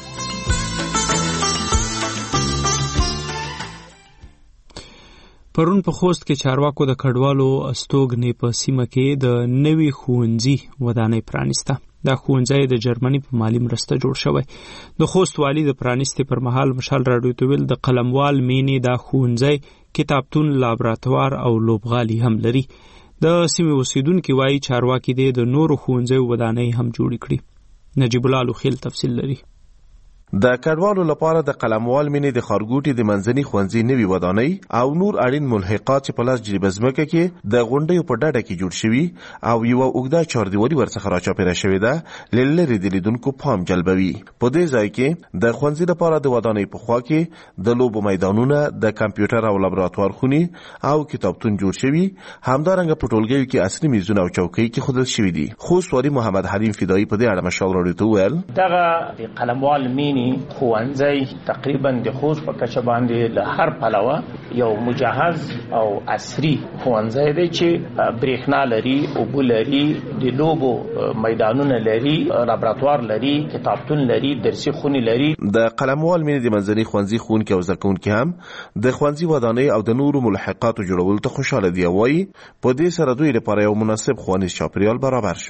پرون په خوست کې چارواکو د کډوالو استوګنې په سیمه کې د نوي ښوونځي ودانۍ پرانیسته. دا ښوونځی د جرمني په مالی مرسته جوړ شوی. د خوست والی د پرانیستې پر مهال مشال راډیو ته ویل د قلموال مینې دا ښوونځی کتابتون، لابراتوار او لوبغالي هم لري. د سیمې اوسیدونکي وایي چارواکي دې د نورو ښوونځیو ودانۍ هم جوړې کړي. نجیب الله لوخیل تفصیل لري. د کډوالو لپاره د قلموال مینې د خارګوټي د منځني ښوونځي نوي ودانۍ او نور اړین ملحقات چې په لاس جریبه ځمکه کې د غونډیو په ډډه کې جوړ شوي او یو اوږده چاردیوالي ورڅخه راچاپېره شوې ده لرې د لیدونکو پام جلبوي. په دې ځای کې د ښوونځي لپاره د ودانۍ په خوا کې د لوبو میدانونه، د کمپیوټر او لابراتوار خونې او کتابتون جوړ شوي. همدارنګه په ټولګیو کې عصري میزونه او چوکۍ کې خودل شوي دي. خوست والي محمد حلیم فدایي په دې اړه مشال راډیو ته وویل دغه قلموال مینی ښوونځی تقریبا د خوست په کچه باندې له هر پلوه یو مجهز او عصري ښوونځی دی چې برېښنا لري، اوبه لري، د لوبو میدانونه لري، لابراتوار لري، کتابتون لري، درسي خونې لري. د قلموال مینې د منځني ښوونځي ښوونکي او زده کوونکي هم د ښوونځي ودانۍ او د نورو ملحقاتو جوړولو ته خوشاله دي. وایي په دې سره دوی لپاره یو مناسب ښوونیز چاپیریال برابر شو.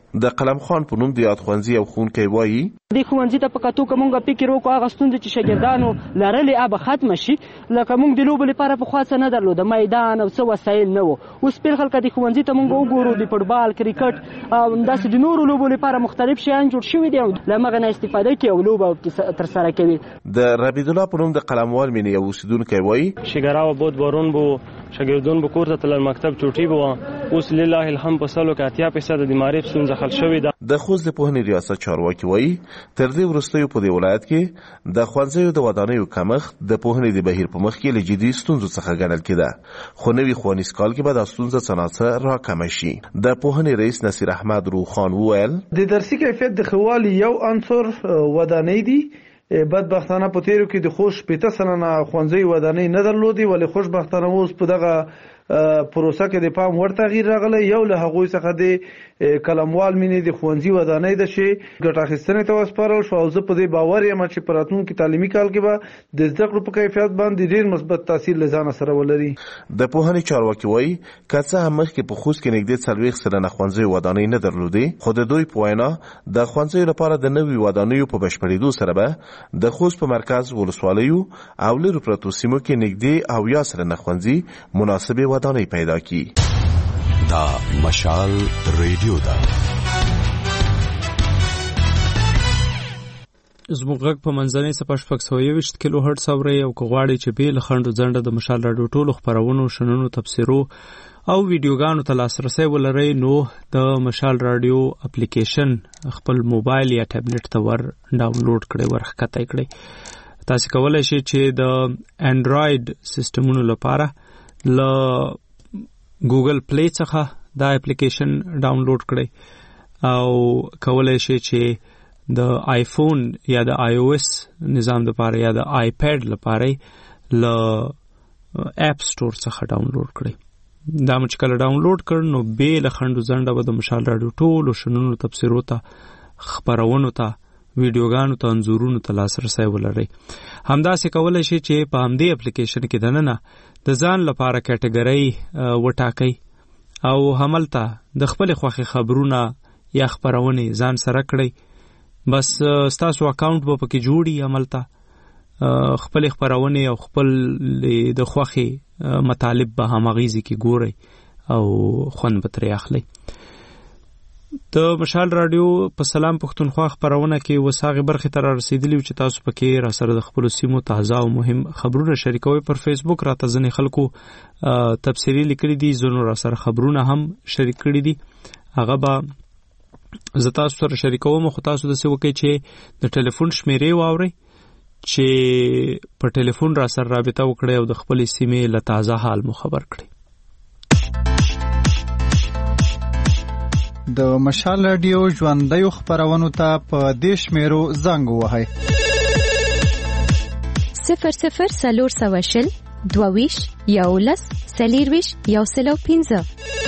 د قلم خان په نوم د یاد ښوونځي یو ښوونکی وایي د ښوونځي ته په کتو که موږ فکر وکړو هغه ستونزې چې شاګردانو لرلې به ختمه شي لکه موږ د لوبو لپاره پخوا څه نه درلوده میدان او څه وسایل نه وو اوس بالخل که د ښوونځي ته موږ وګورو د فوټبال کرکټ او همداسې د نورو لوبو لپاره مختلف شیان جوړ شوي دي او له هغه نه استفاده کوي او لوبه ترسره کوي. د ربیع الله په نوم د قلموال مینې یو اوسیدونکی وایي شګراوه بود بارون بو شاګردان به کور ته تلل مکتب چوټي بو اوس لله الحمد په سلو کې 80% د معرف ستونزه حل شوې ده. د خوست د پوهنې ریاست چارواکي وایي تر دې وروستیو په دې ولایت کې د ښوونځیو د ودانیو کمښت د پوهنې د بهیر په مخ کې له جدي ستونزو څخه ګڼل کېده خو نوي ښوونیز کال کې به دا ستونزه څه ناڅه راکمه شي. د پوهنې رئیس نصیر احمد روخان وویل د درسي کیفیت د ښه والي یو عنصر ودانۍ دي. بدبختانه په تیرو کې د خوش 50 سلنه ښوونځي ودانۍ نه درلودي ولې خوشبختانه اوس په دغه پروسه کې د پام ور تغییر راغلی. یو له هغوی څخه د قلموال مینې د ښوونځي ودانۍ ده چې ګټه اخیستنې ته وسپارل شو او زه په دې باور یم چې په راتلونکي تعلیمي کال کې به د زده کړو په کیفیت باندې ډېر مثبت تاثیر له ځانه سره ولري. د پوهنې چارواکي وایي که څه هم مخکې په خوست کې نږدې 40 سلنه ښوونځي ودانۍ نه درلودې خو د دوی په وینا د ښوونځیو لپاره د نوي ودانیو په بشپړېدو سره به د خوست په مرکز ولسوالیو او لرو پرتو سیمو کې نږدې 80 سلنه ښوونځي مناسبې ودانۍ پیدا کی. دا مشال ریډیو دا زموږ غږ په منځنۍ صفحه 620 کیلو هرتز اوري او غواړي چې به له خندو ځنډه د مشال راډیو ټولو خبرونو شننو تفسیرو او ویډیوګانو ته لاسرسي ولرئ نو د مشال راډیو اپلیکیشن خپل موبایل یا ټابلیټ ته ور ډاونلوډ کړئ ورخکته کړئ. تاسو کولای شئ چې د انډراید سیستمونو لپاره ل ګوګل پلی څخه دا اپلیکیشن ډاونلوډ کړئ او کولای شئ چې د آیفون یا د آی او اس نظام لپاره یا د آیپیډ لپاره ل اپ سٹور څخه ډاونلوډ کړئ. دا مچ کله ډاونلوډ کړئ نو به له خندو ځنډه به د مشال راډیو ټولو شننو تفسیرو ته خبرونو ته ویډیوګانو ته انځورونو ته لاسرسي ولرئ. همداسې کولای شئ چې په همدې اپلیکیشن کې دننه د ځان لپاره کټګوري وټاکئ او هملته د خپل خوښي خبرونه یا خبرونه ځان سره کړئ. بس تاسو اکاونټ به پکې جوړی عملته خپل خبرونه او خپل د خوښي مطالب به همغیزي کې ګورئ او خوند به ترې اخلئ. د مشال راډیو په سلام پښتونخوا خبرونه کې وساغه برخه تر رسیدلی چې تاسو پکې را سره د خپل سیمو تازه او مهم خبرونه شریکوي. پر فیسبوک راته ځنې خلکو تفصیلی لیکلي دي زونو را سره خبرونه هم شریک کړي دي هغه به زه تاسو سره شریکوم. خو تاسو د څه وکړئ چې د ټلیفون شمیرې واورئ چې په ټلیفون را سره رابطه وکړئ او د خپل سیمې له تازه حال مو خبر کړئ. د مشال راډیو ژوندۍ خبرونو ته په دیش میرو زنګ وهاي 00 22 یولس سلیرویش یوسلو 15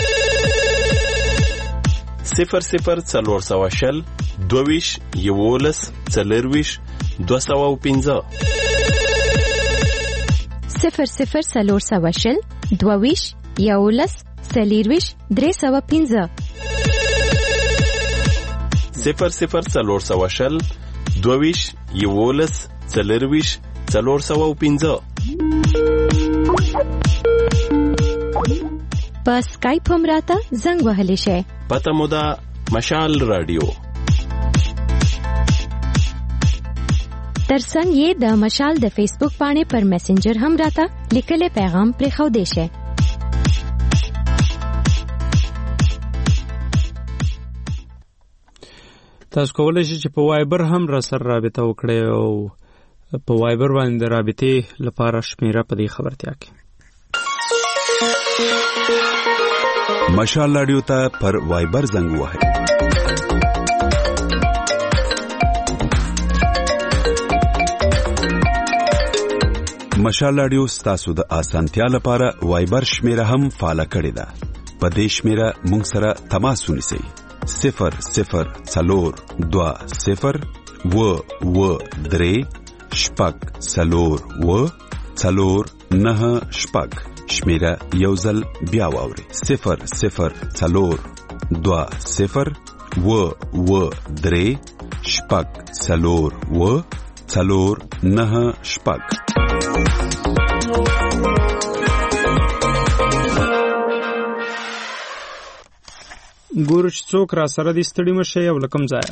00 22 یولس سلیرویش 215 00 22 یولس سلیرویش 315 00 22 یولس سلیرویش 415 په اسکایپ هم راته زنګ وهلی شئ. پته مو ده مشال راډیو. ترڅنګ یې د مشال د فیسبوک باندې پر میسنجر هم راته لیکلي پیغام پرې خو دی شئ. تاسو کولای شئ چې په وایبر هم را سره رابطه وکړئ او په وایبر باندې رابطې لپاره شمیره په دې خبرتیا کې مشال راډیو ته پر وایبر زنګ وهئ. مشال راډیو ستاسو د اسانتیا لپاره وایبر شمیره هم فعال کړې ده. په دې شمیره موږ سره تماس ونیسئ 00 4 2 0 و 3 شپږ 4 و 4 9 شپږ شمیره یوزل بیا واوري 00 4 2 0 ګورچ څوک را سره دي ستړي مشه یو لکم ځای.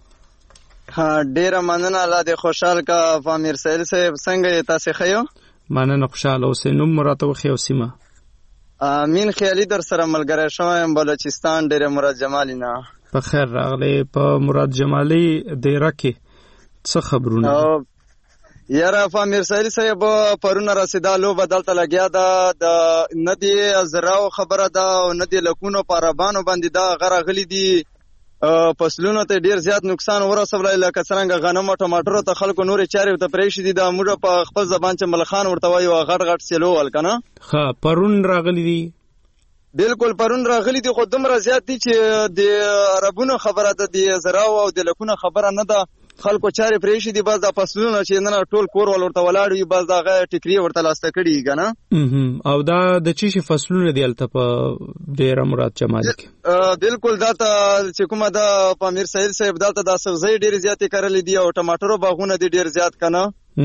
ډیره مننه، الله دې خوشحال کا. فامیر سهیل صاحب څنګه تاسو خیو؟ مننه، خوشاله اوسې. نوم مراته وخیو سیمه؟ امین خیالي در سره ملګری شوم، بلوچستان، ډیره مراد جمالي نه. په خیر راغلی. په مراد جمالي ډیره کې څه خبرونه؟ یاره فامیر سهیل صاحب پرونه رسیدا لوبه دلته لګیا ده، د ندی زراو خبره ده او ندی لکونو پاربانو باندې دا غرغلی دي، فصلونو ته ډیر زیات نقصان ورسولی، لکه څنګه غنم او ټماټر ته خلکو نور چاري ته پریښي دي. دا موږ په خپل زبان چې ملخان ورته وایو غټ غټ سیلو ول کنه. ها پرون راغلی دي؟ بالکل پرون راغلی دي، خو دومره زیات دي چې د عربونو خبره ده، د زراو او د لکونو خبره نه ده. خلکو چاري پریښي دي، بس دا فصلونه چې نن ټول کور ورته ولاړ وي، بس دا غي ټیکری ورته لاسته کړي کنه. او دا د چی شي فصلونه دي الته په ډیر مراد جمالي کې؟ بالکل دا ته چې کومه دا پامیر سهیل صاحب دا ته د سبزی ډیر زیاتې کړلې دي او ټماټرو باغونه دي ډیر زیات کنه.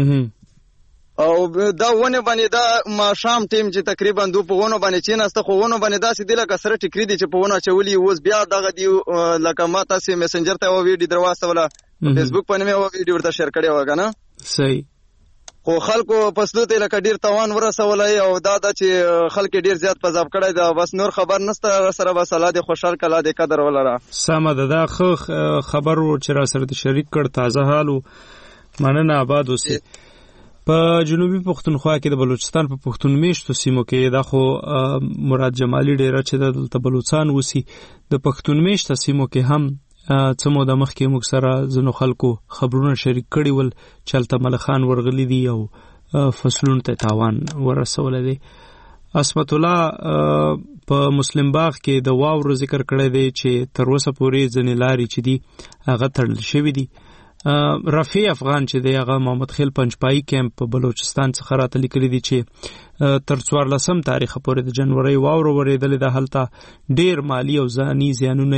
او دا ونه باندې دا ما شام ټیم چې تقریبا دو په ونه باندې چې نسته خو ونه باندې دا سې د لکه سره ټیکری دي چې په ونه چولي اوس بیا دغه دی لکه ما تاسو میسنجر ته و ویډیو درواستوله، فیسبوک باندې مې و ویډیو ورته شیر کړی و کنه. صحیح. خو خلکو پسلو ته لکه ډیر توان ورسولای او دا چې خلک ډیر زیات پزاب کړی دا، بس نور خبر نسته سره، بس الله دې خوشحال کړه، دې قدر ولره. سمه ده، دا خبر چې را سره شریک کړ، تازه حالو. مننه، آباد اوسې. په جنوبي پښتونخوا کې د بلوچستان په پښتون میشتو سیمو کې دا خو مراد جمالي ډیره چې د بلوچستان وسی، د پښتون میشتو سیمو کې هم څه موده مخکې موږ سره ځینو خلکو خبرونه شریک کړي ول چې هلته ملخان ورغلي دي او فصلونو ته تاوان ورسولی دی. عصمت الله په مسلم باغ کې د واورو ذکر کړی دی چې تر اوسه پورې ځینې لارې چې دي هغه تړل شوي دي. رفیع افغان چې دی هغه محمد خیل پنجپایي کیمپ په بلوچستان څخه راته لیکلي دي چې تر 14 تاریخ پورې د جنوري واورو ورېدلې ده، هلته ډیر مالی او ځاني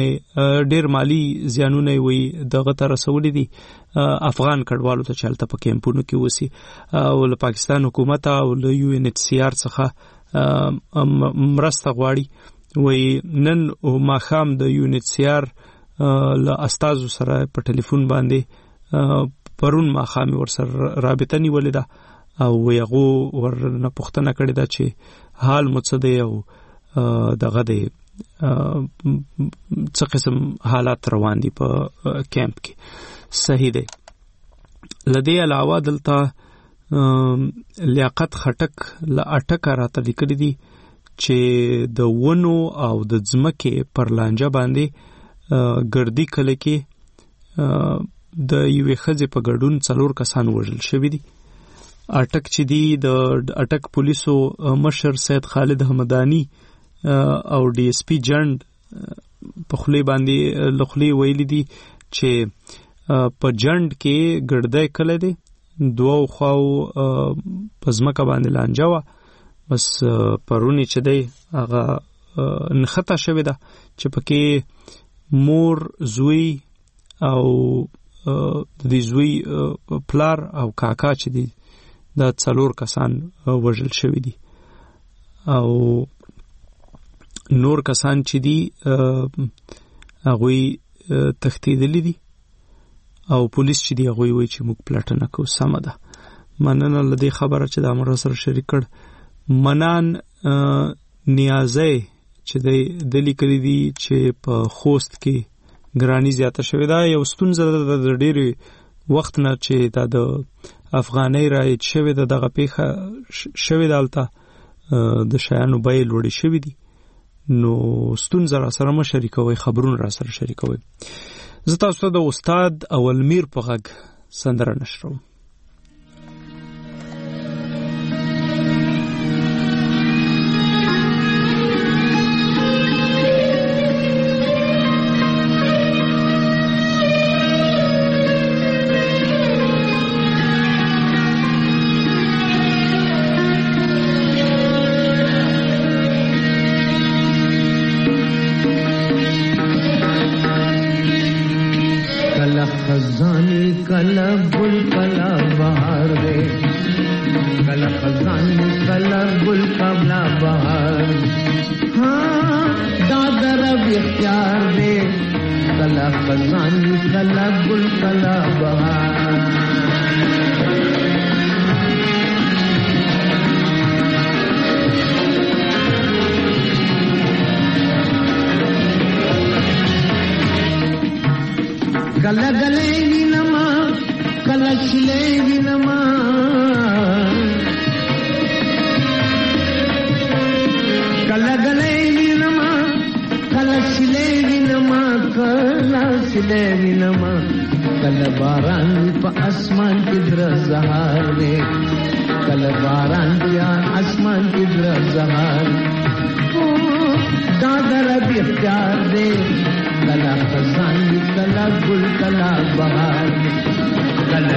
زیانونه وي دغه ته رسولي دي افغان کډوالو ته چې هلته په کیمپونو کې وسی. او له پاکستان حکومت او له UNHCR څخه مرسته غواړي. وی نن ماښام د UNHCR له استازو سره په ټلیفون باندې پرون ماښام ورسره رابطه نیولې ده او هغه ورنه پوښتنه کړې ده چې حال مو څه دی او دغه دی څه قسم حالات روان دي په کیمپ کې. صحیح دی. لدې علاوه دلته لیاقت خټک له اټک راته لیکلي دي چې د ونو او د ځمکې پر لانجه باندې ګردی کله کې د یوې ښځې په ګډون 4 کسان وژل شوي دي. اټک چې دی د اټک پولیسو مشر سید خالد حمدانی او DSP جند په خلی باندې لخلی ویلي دي چې په جند کې ګردی کله دی دوه خواو په ځمکه باندې لانجه وه، بس پرونی چې دی هغه نښته شوې ده چې پکې مور، زوی او د دې زوی پلار او کاکا چې دی دا 4 کسان وژل شوي دي او نور کسان چې دي هغوی تښتېدلي دي او پولیس چې دی هغوی وایي چې موږ پلټنه کوو. سمه ده، مننه له دې خبره چې دا مر سره شریک کړ. منان نیازی چې د لیکلي دي چې په خوست کې ګرانی زیاته شوې ده. یو ستونزه ده د ډېرې وخت نه چې دا د افغانۍ رایج شوې ده، دغه پیښه شوې ده، هلته د شیانو بیې لوړې شوې دي. نو ستونزه را سره مه شریکوئ، خبرونه را سره شریکوئ. زه تاسو ته د استاد اولمیر په غږ سندره نشروم. خزانی کلا گل کلا بہار دے کلا خزانی کلا گل کلا بہار ہاں دادر اب اختیار دے کلا خزانی کلا گل کلا بہار کلا گلے وی نما کلا چلے وی نما کلا گلے وی نما کلا چلے وی نما کلا چلے وی نما کلا باران په اسمان کې در زهار دے کلا باران په اسمان کې در زهار دادر اب اختیار دے کلا خزانی کلا گل کلا بہار کلا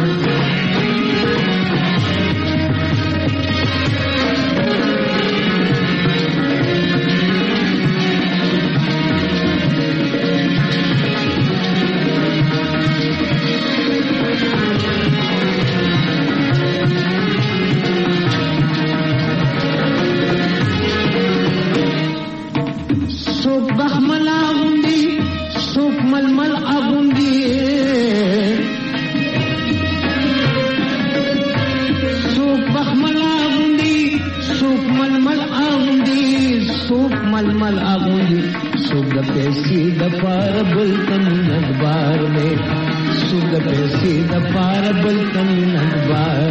سوک بخمل آغوندی سوک ململ آغوندی سوک بخمل آغوندی سوک ململ آغوندی سوک ململ آغوندی سوک دا پیسی دا پار بلکن ندبار دے سوک دا پیسی دا پار بلکن ندبار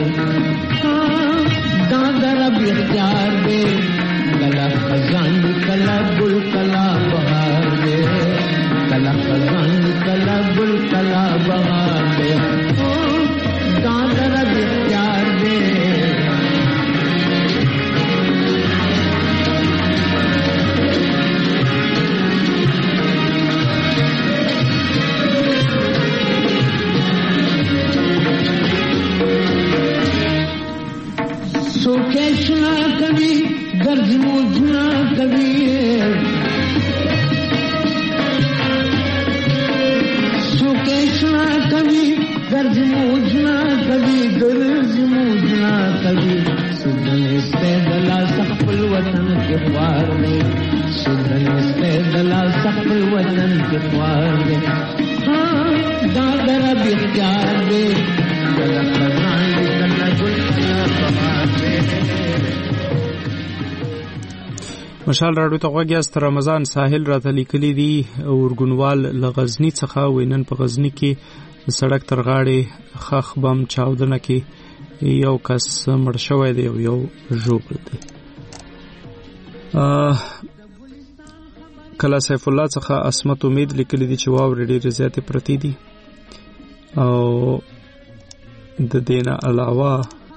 دادر اب اختیار دے کلا خزانی کلا گل کلا بہار دے کلا خزانی کلا گل کلا بہار دے دادر اب اختیار دے سوکے سنا کبھی گرج موجنا کبھی سوکے سنا کبھی گرج موجنا کبھی گرج موجنا کبھی سدن استدلا سقل وطن کے پار میں سدن استدلا سقل وطن کے پار میں ہاں دادر اب اختیار دے کلا خزان کلا گل کلا بہار دے مشال راډیو ته غوږ یاست. رمضان ساحل راته لیکلي دي ورګونوال له غزني څخه وینن په غزني کې سړک تر غاړې خخ بم چاودنه کې یو کس مړ شوی دی او یو ژوبل دی. کلا سیف الله څخه اسمت امید لیکلي دي چې واورې ډېرې زیاتې پرتې دي او د دینه علاوه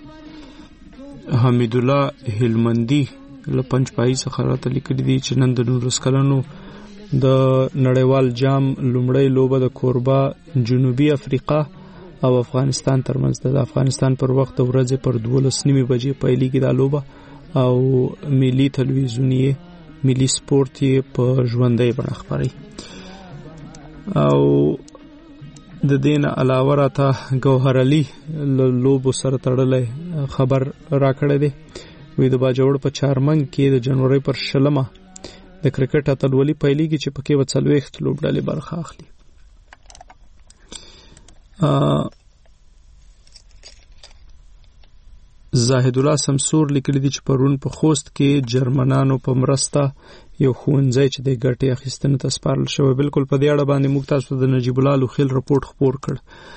حمید الله هلمندي له پنځ پای څخه راته لیکلي دي چې نن د 19 کلنو د نړیوال جام لومړی لوبه د کوربا جنوبي افریقا او افغانستان ترمنځ ده. د افغانستان پر وخت د ورځې پر 12:30 بجې پیلېږي دا لوبه او ملي تلویزیون یې ملي سپورت یې په ژوندۍ بڼه خپروي. او د دین علاوه راته ګوهر علي لوبو سره تړلی خبر راکړی دی. وی د باجوړ په چارمنګ کې د جنوري پر 20 د کرکټ اتلولي پیلېږي چې پکې و 40 لوبډلې برخه اخلي. زاهد الله سمسور لیکلي دي چې پرون په خوست کې جرمنانو په مرسته یو ښوونځی چې د ګټې اخیستنې ته سپارل شوی. بالکل په دې اړه باندې موږ تاسو ته د نجیب الله لوخیل رپورټ خپور کړ.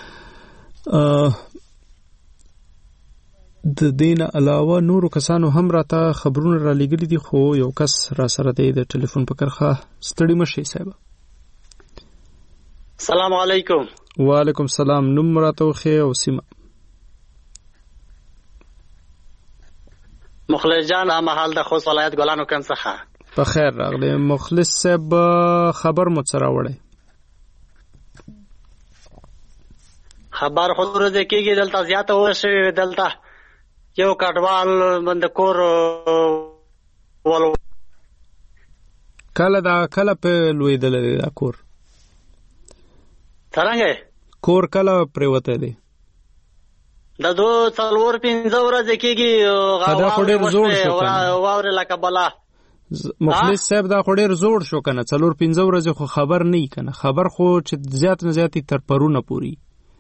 د دین علاوه نورو کسانو هم راته خبرونه را لېږلي دي خو یو کس را سره دی د ټلیفون په کرخه. ستړي مشئ صاحب. السلام علیکم. وعلیکم السلام. نوم راته وښیئ او سیمه. مخلص جان همحال د خوست ولایت ګلانو کم څخه. په خیر راغلی مخلص صاحب. خبر مو څه راوړی؟ خبر خو ورځ کېږي دلته زیاته وشوې دلته یو کډوال باندې کور ولو کله په لویدل دا کور څنګه کور کله پریوته دی؟ د 2-4 5 ورځې کېږي. دا خو ډېر زوړ شو کنه. واورې لکه بلا. مخلص صاحب دا خو ډېر زوړ شو کنه. 4-5 ورځې خو خبر نه کنه. خبر خو چې زیات نه زیاتې تر پرونه پوري.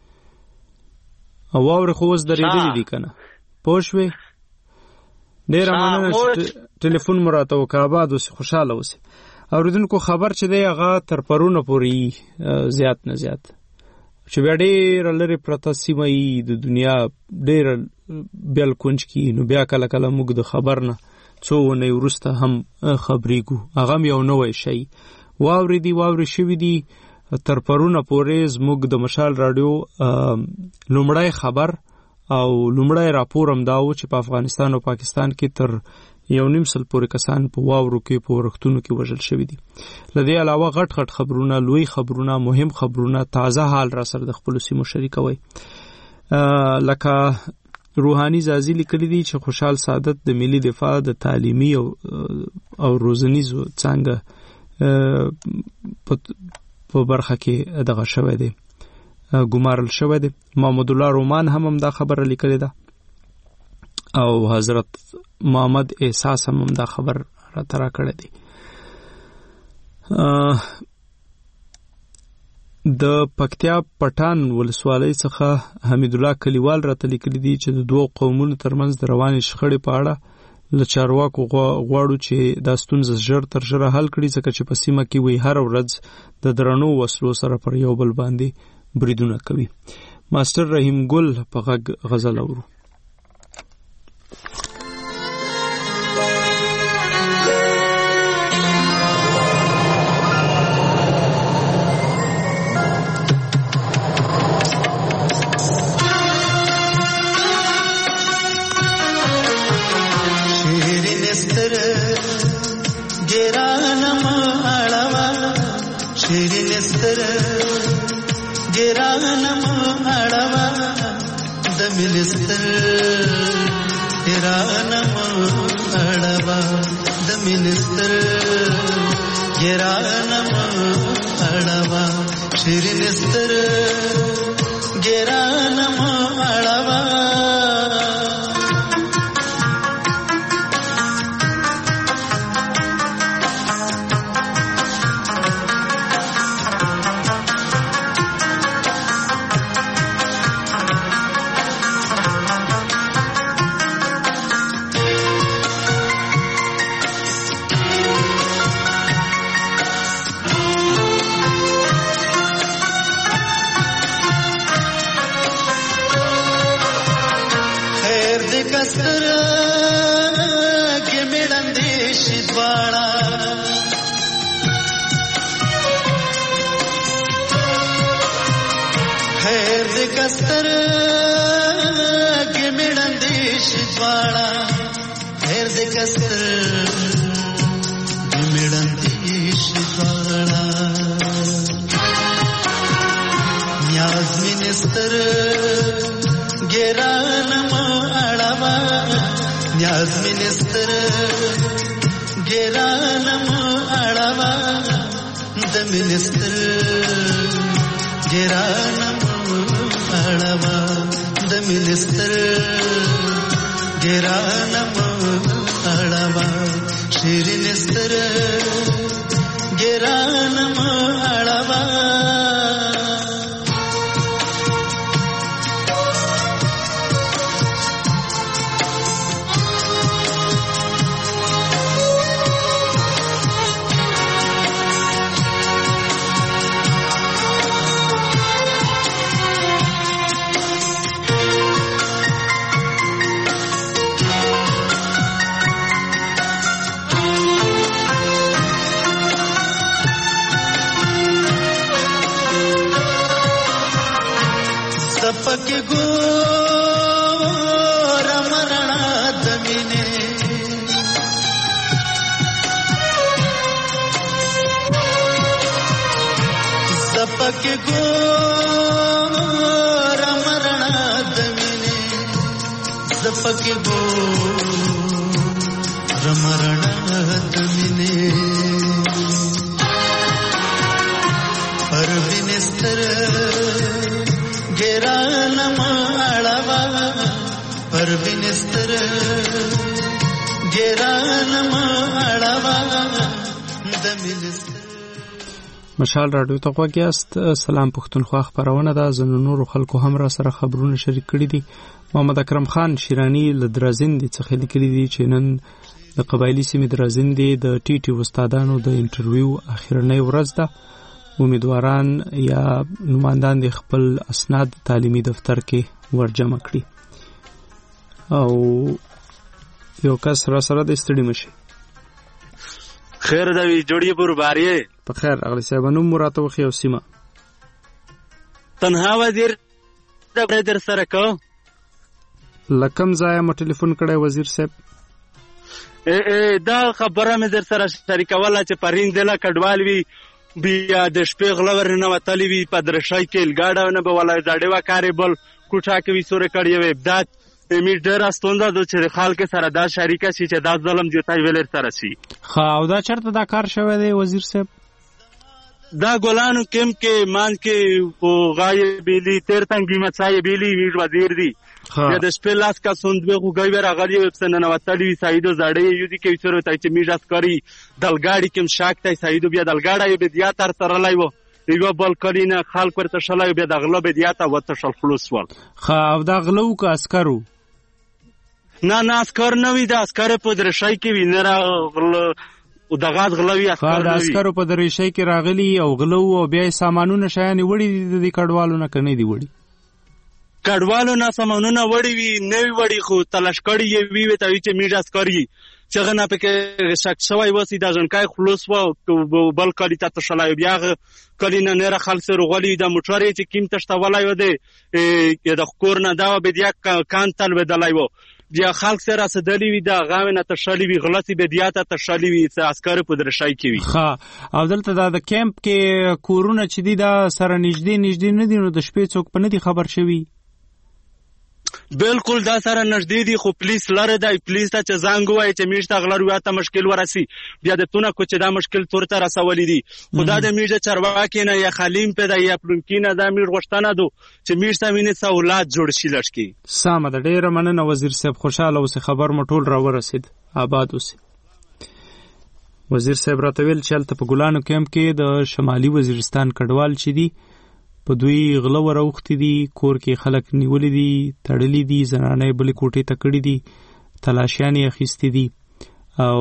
او واورې خو اوس درېدلې دي کنه. پوه شوې؟ ډېره مننه چې ټلیفون مو راته وکړه. آباد اوسې، خوشحاله اوسې. اورېدونکو خبر چې دی هغه تر پرونه پورې زیات نه زیات، چې بیا ډېره لرې پرته سیمه یي د دنیا ډېره بیل کونج کې، نو بیا کله کله موږ د خبر نه څو اونۍ وروسته هم خبرېږو. هغه هم یو نوی شی. واورې شوي دي تر پرونه پورې. زموږ د مشال راډیو لومړی خبر او لومړی راپور هم دا و چې په افغانستان او پاکستان کې تر 1.5 پورې کسان په واورو کې په ورښتونو کې وژل شوي دي. له دې علاوه غټ خبرونه، لوی خبرونه، مهم خبرونه، تازه حال را سره د خپلو سیمو شریکوي. لکه روحاني زازي لیکلي دي چې خوشحال سعادت د ملي دفاع د تعلیمي او روزنیزو څانګه په برخه کې دغه شوی دی، ګمارل شوی دی. محمد الله رومان هم دا خبره لیکلې ده او حضرت محمد احساس هم دا خبر راته راکړی دی. د پکتیا پټان ولسوالۍ څخه حمید الله کلیوال راته لیکلي دي چې د دوه قومونو ترمنځ د روانې شخړې په اړه له چارواکو غواړو چې دا ستونزه ژر تر ژره حل کړي، ځکه چې په سیمه کې وایي هر ورځ د درنو وسلو سره پر یو بل باندې بریدونه کوي. ماستر رحیم ګل په غږ غزل اورو. پروینستر ګرانم اړوا د منستر. مشال رادیو ته غواګیاست. سلام پښتونخوا خبرونه ده. زنو نورو خلکو هم را سره خبرونه شریک کړي دي. محمد اکرم خان شیرانی له درازندې څخه لیکلي دي چې نن د قبایلی سیمې درازندې د ټي ټي استادانو د انټرویو اخرنۍ ورځ ده. امیدواران یا نمائندان د خپل اسناد تعلیمي دفتر کې ورجمع کړي. او یو کس را سره د استړي مشي. خیر دا وی جوړی پر باریه په خیر اغلی صاحب نو مراته وخی او سیمه تنها وزیر در سره کو لکم ځای ما ټلیفون کړی وزیر صاحب دا خبره مې در سره شریکوله چې پرین دله کډوال وی بیا د شپې غلور نه وتلی وی په درشای کې الګاډه نه به ولای ځاډې وا کارې بل کوټه کې وی سورې کړی وی ابداد می ډېر استونده د چې خلک سره دا شریکه شي چې دا ظلم جوتای ویلر سره شي. خا او دا چرته دا کار شوی دی وزیر صاحب؟ دا ګلانو کم کې مان کې او غایبلی تیر تنګی مڅای بیلی ویر وزیر دی. د شپې لاس کا سوندوي خو گئی ور غلی وبسنه نو وتلی سایدو زړې یو دي کې سره تای چې میجاس کاری دلګاډي کوم شاک تای سایدو بیا دلګاډي به دیا تر ترلای وو یو بل کلینه خلک ورته شلای بیا د غلب دیا ته وته شل خلوص ول. خا او دا غلو کا عسکرو نه اسکر نه وی د اسکر په درشای کې وینره او د غاز غلوي اسکر د اسکر په درشای کې راغلی او غلو او بیا سامانونه شایان وړي د کډوالو نه کني دی وړي کډوالو نه سامانونه وړي وی نه وړي خو تلشکړی وی ته چې میډ اسکري څنګه نه پکې شک شوی وسی د ځنکای خلوص و بل کلی ته شلای بیا کلینه نه خلک سره غولي د موټرې چې قیمت شته ولای و دی د خور نه دا به دیا کانتل بدلای و بیا خلک سره سدلی وی دا غاونه تشلی وی غلطی به دیاته تشلی وی عسكر په درشای کی وی. ها او دلته د کیمپ کې کورونه چې دی دا سره نږدې نه دي نو د شپې څوک په نه دي خبر شوی. بالکل دا سره نږدې دي خو پولیس لاره دی پولیس ته چې زنګ وای چې میشته غلر ویاته مشکل ورسی بیا د تونه کو چې دا مشکل تورته رسولې دي خدا د میجه چرواکې نه یا خالیم پیدا یا پلونکینه دا میر غشتنه دو چې میشته ویني سہولات جوړ شي لشکي. سم د ډیره مننه وزیر صاحب خوشاله اوسه خبر مټول را ورسید آباد اوسه. وزیر صاحب راتویل چلته په ګلانو کیمپ کې د شمالي وزیرستان کډوال چي دي په دوی غلو وروختي دي کور کې خلک نیولې دي تړلې دي زنانه بلې کوټې ته کړې دي تلاشیان یې اخیستې دي او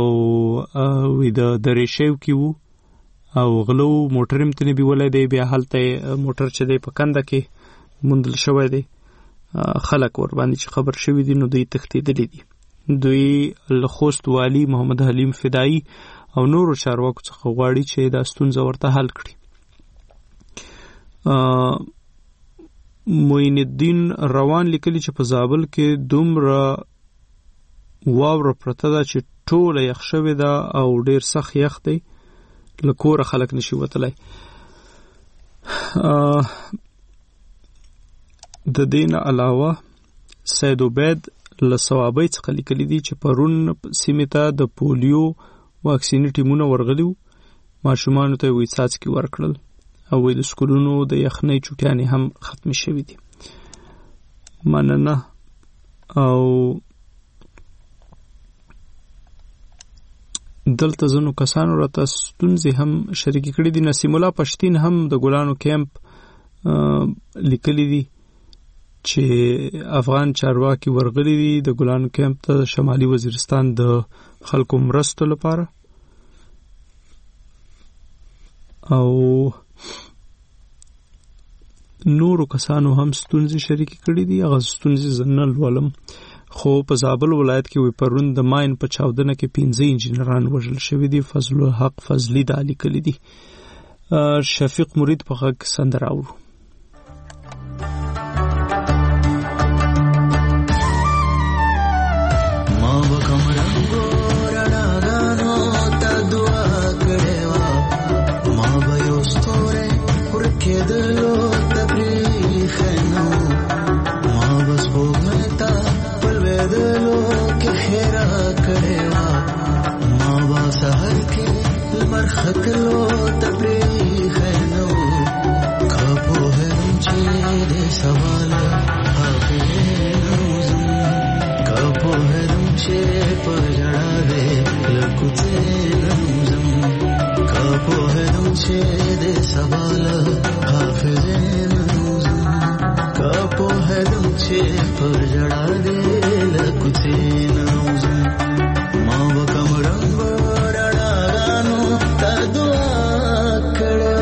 د درېشیو کې وو او غلو موټر هم تنه بیولې دی بیا هلته موټر چې دی په کنده کې مندل شوی دی خلک ور باندې چې خبر شوی دي نو دوی تښتېدلې دي. دوی خوست والی محمد حلیم فدایی او نورو چارواکو څخه غواړي چې دا ستونزه ورته حل کړي. معین الدین روان لیکلی چې په زابل کې دومره واوره پرته ده چې ټوله یخ شوې ده او ډیر سخت یخ دی له کوره خلک نشي وتلی. د دین علاوه سید عبید له ثوابۍ څخه لیکلی دي چې پرون سیمې ته د پولیو واکسیني ټیمونه ورغلي وو ماشومانو ته یې څاڅکي ورکړل او د سکولونو د یخنۍ چوټیانې هم ختم شوې دي. مننه. او دلته ځینو کسانو راته ستونزې هم شریکې کړي دي. نسیم الله پښتین هم د ګلانو کیمپ لیکلی دي چې افغان چارواکي ورغلي دي د ګلانو کیمپ ته شمالي وزیرستان د خلکو مرستو لپاره او نورو کسانو هم ستونزې شریکې کړي دي. هغه ستونزې زنه لولم خو په زابل ولایت کې وی پرون د ماین په چاودنه کې 15 انجینران وژل شوي دي. فضل الحق فضلی د علی کلی دي. شفیق مرید په غږ سندره اورو. ما وکم رنگو رڼاګانو ته دعا کړې وا ما به یو ستوره ورکېدلو خکلو تبری خینو کپو هرم چی دے سوال حقی نوزم چې د سوال حافظین روزم کا په هدم چې پر جړا دې لکوتین روزم ما وکم رنگ رڼاګانو ته دعا کړه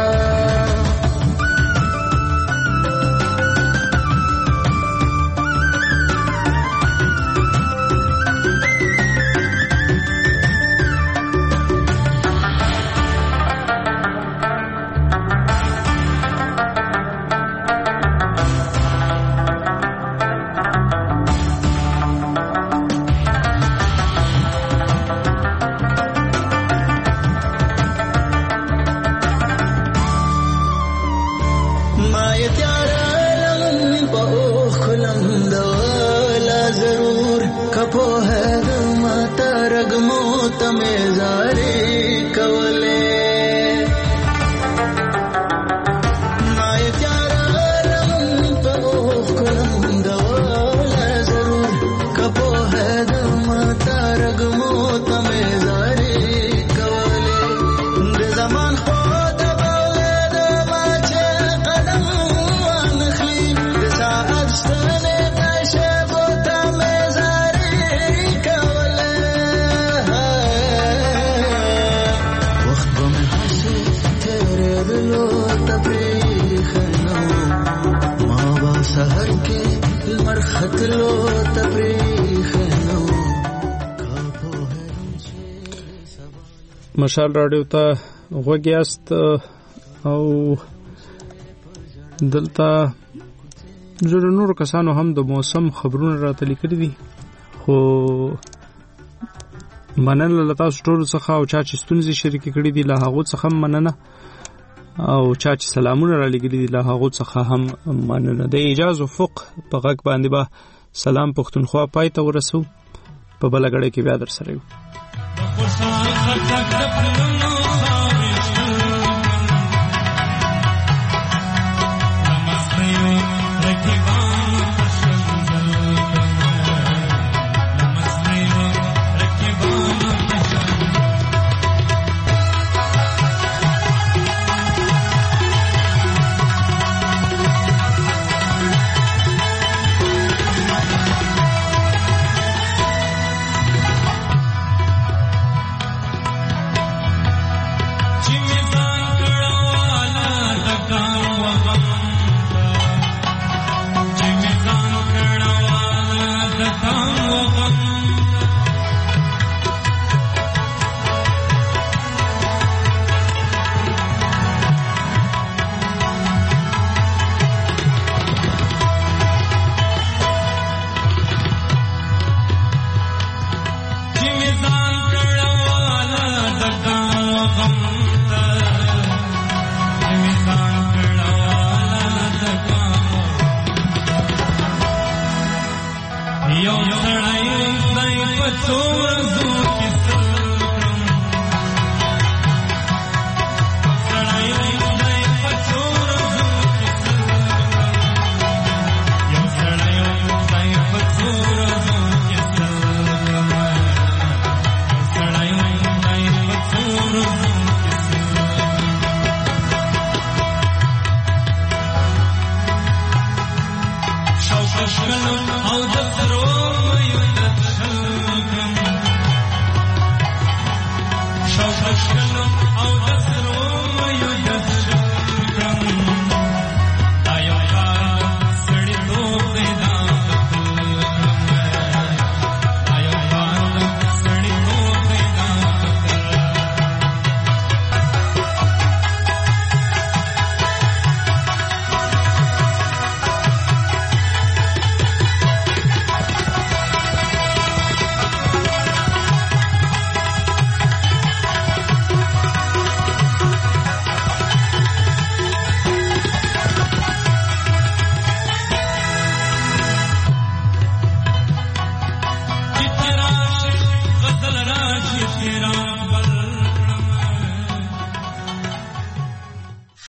مشال رادیو ته غوږیاست او دلته زړه نور کسانو هم د موسم خبرونه راته لیکلي دي خو مننه تاسو ټول څخه او چا چې ستونزې شریکې کړې دي له هغو څخه مننه او چا چې سلامونه را لګلي دي له هغو څخه هم مننه د اجازه افق په غږ باندې به سلام پښتونخوا پای ته ورسو په بل غړې کې بیا در سره یو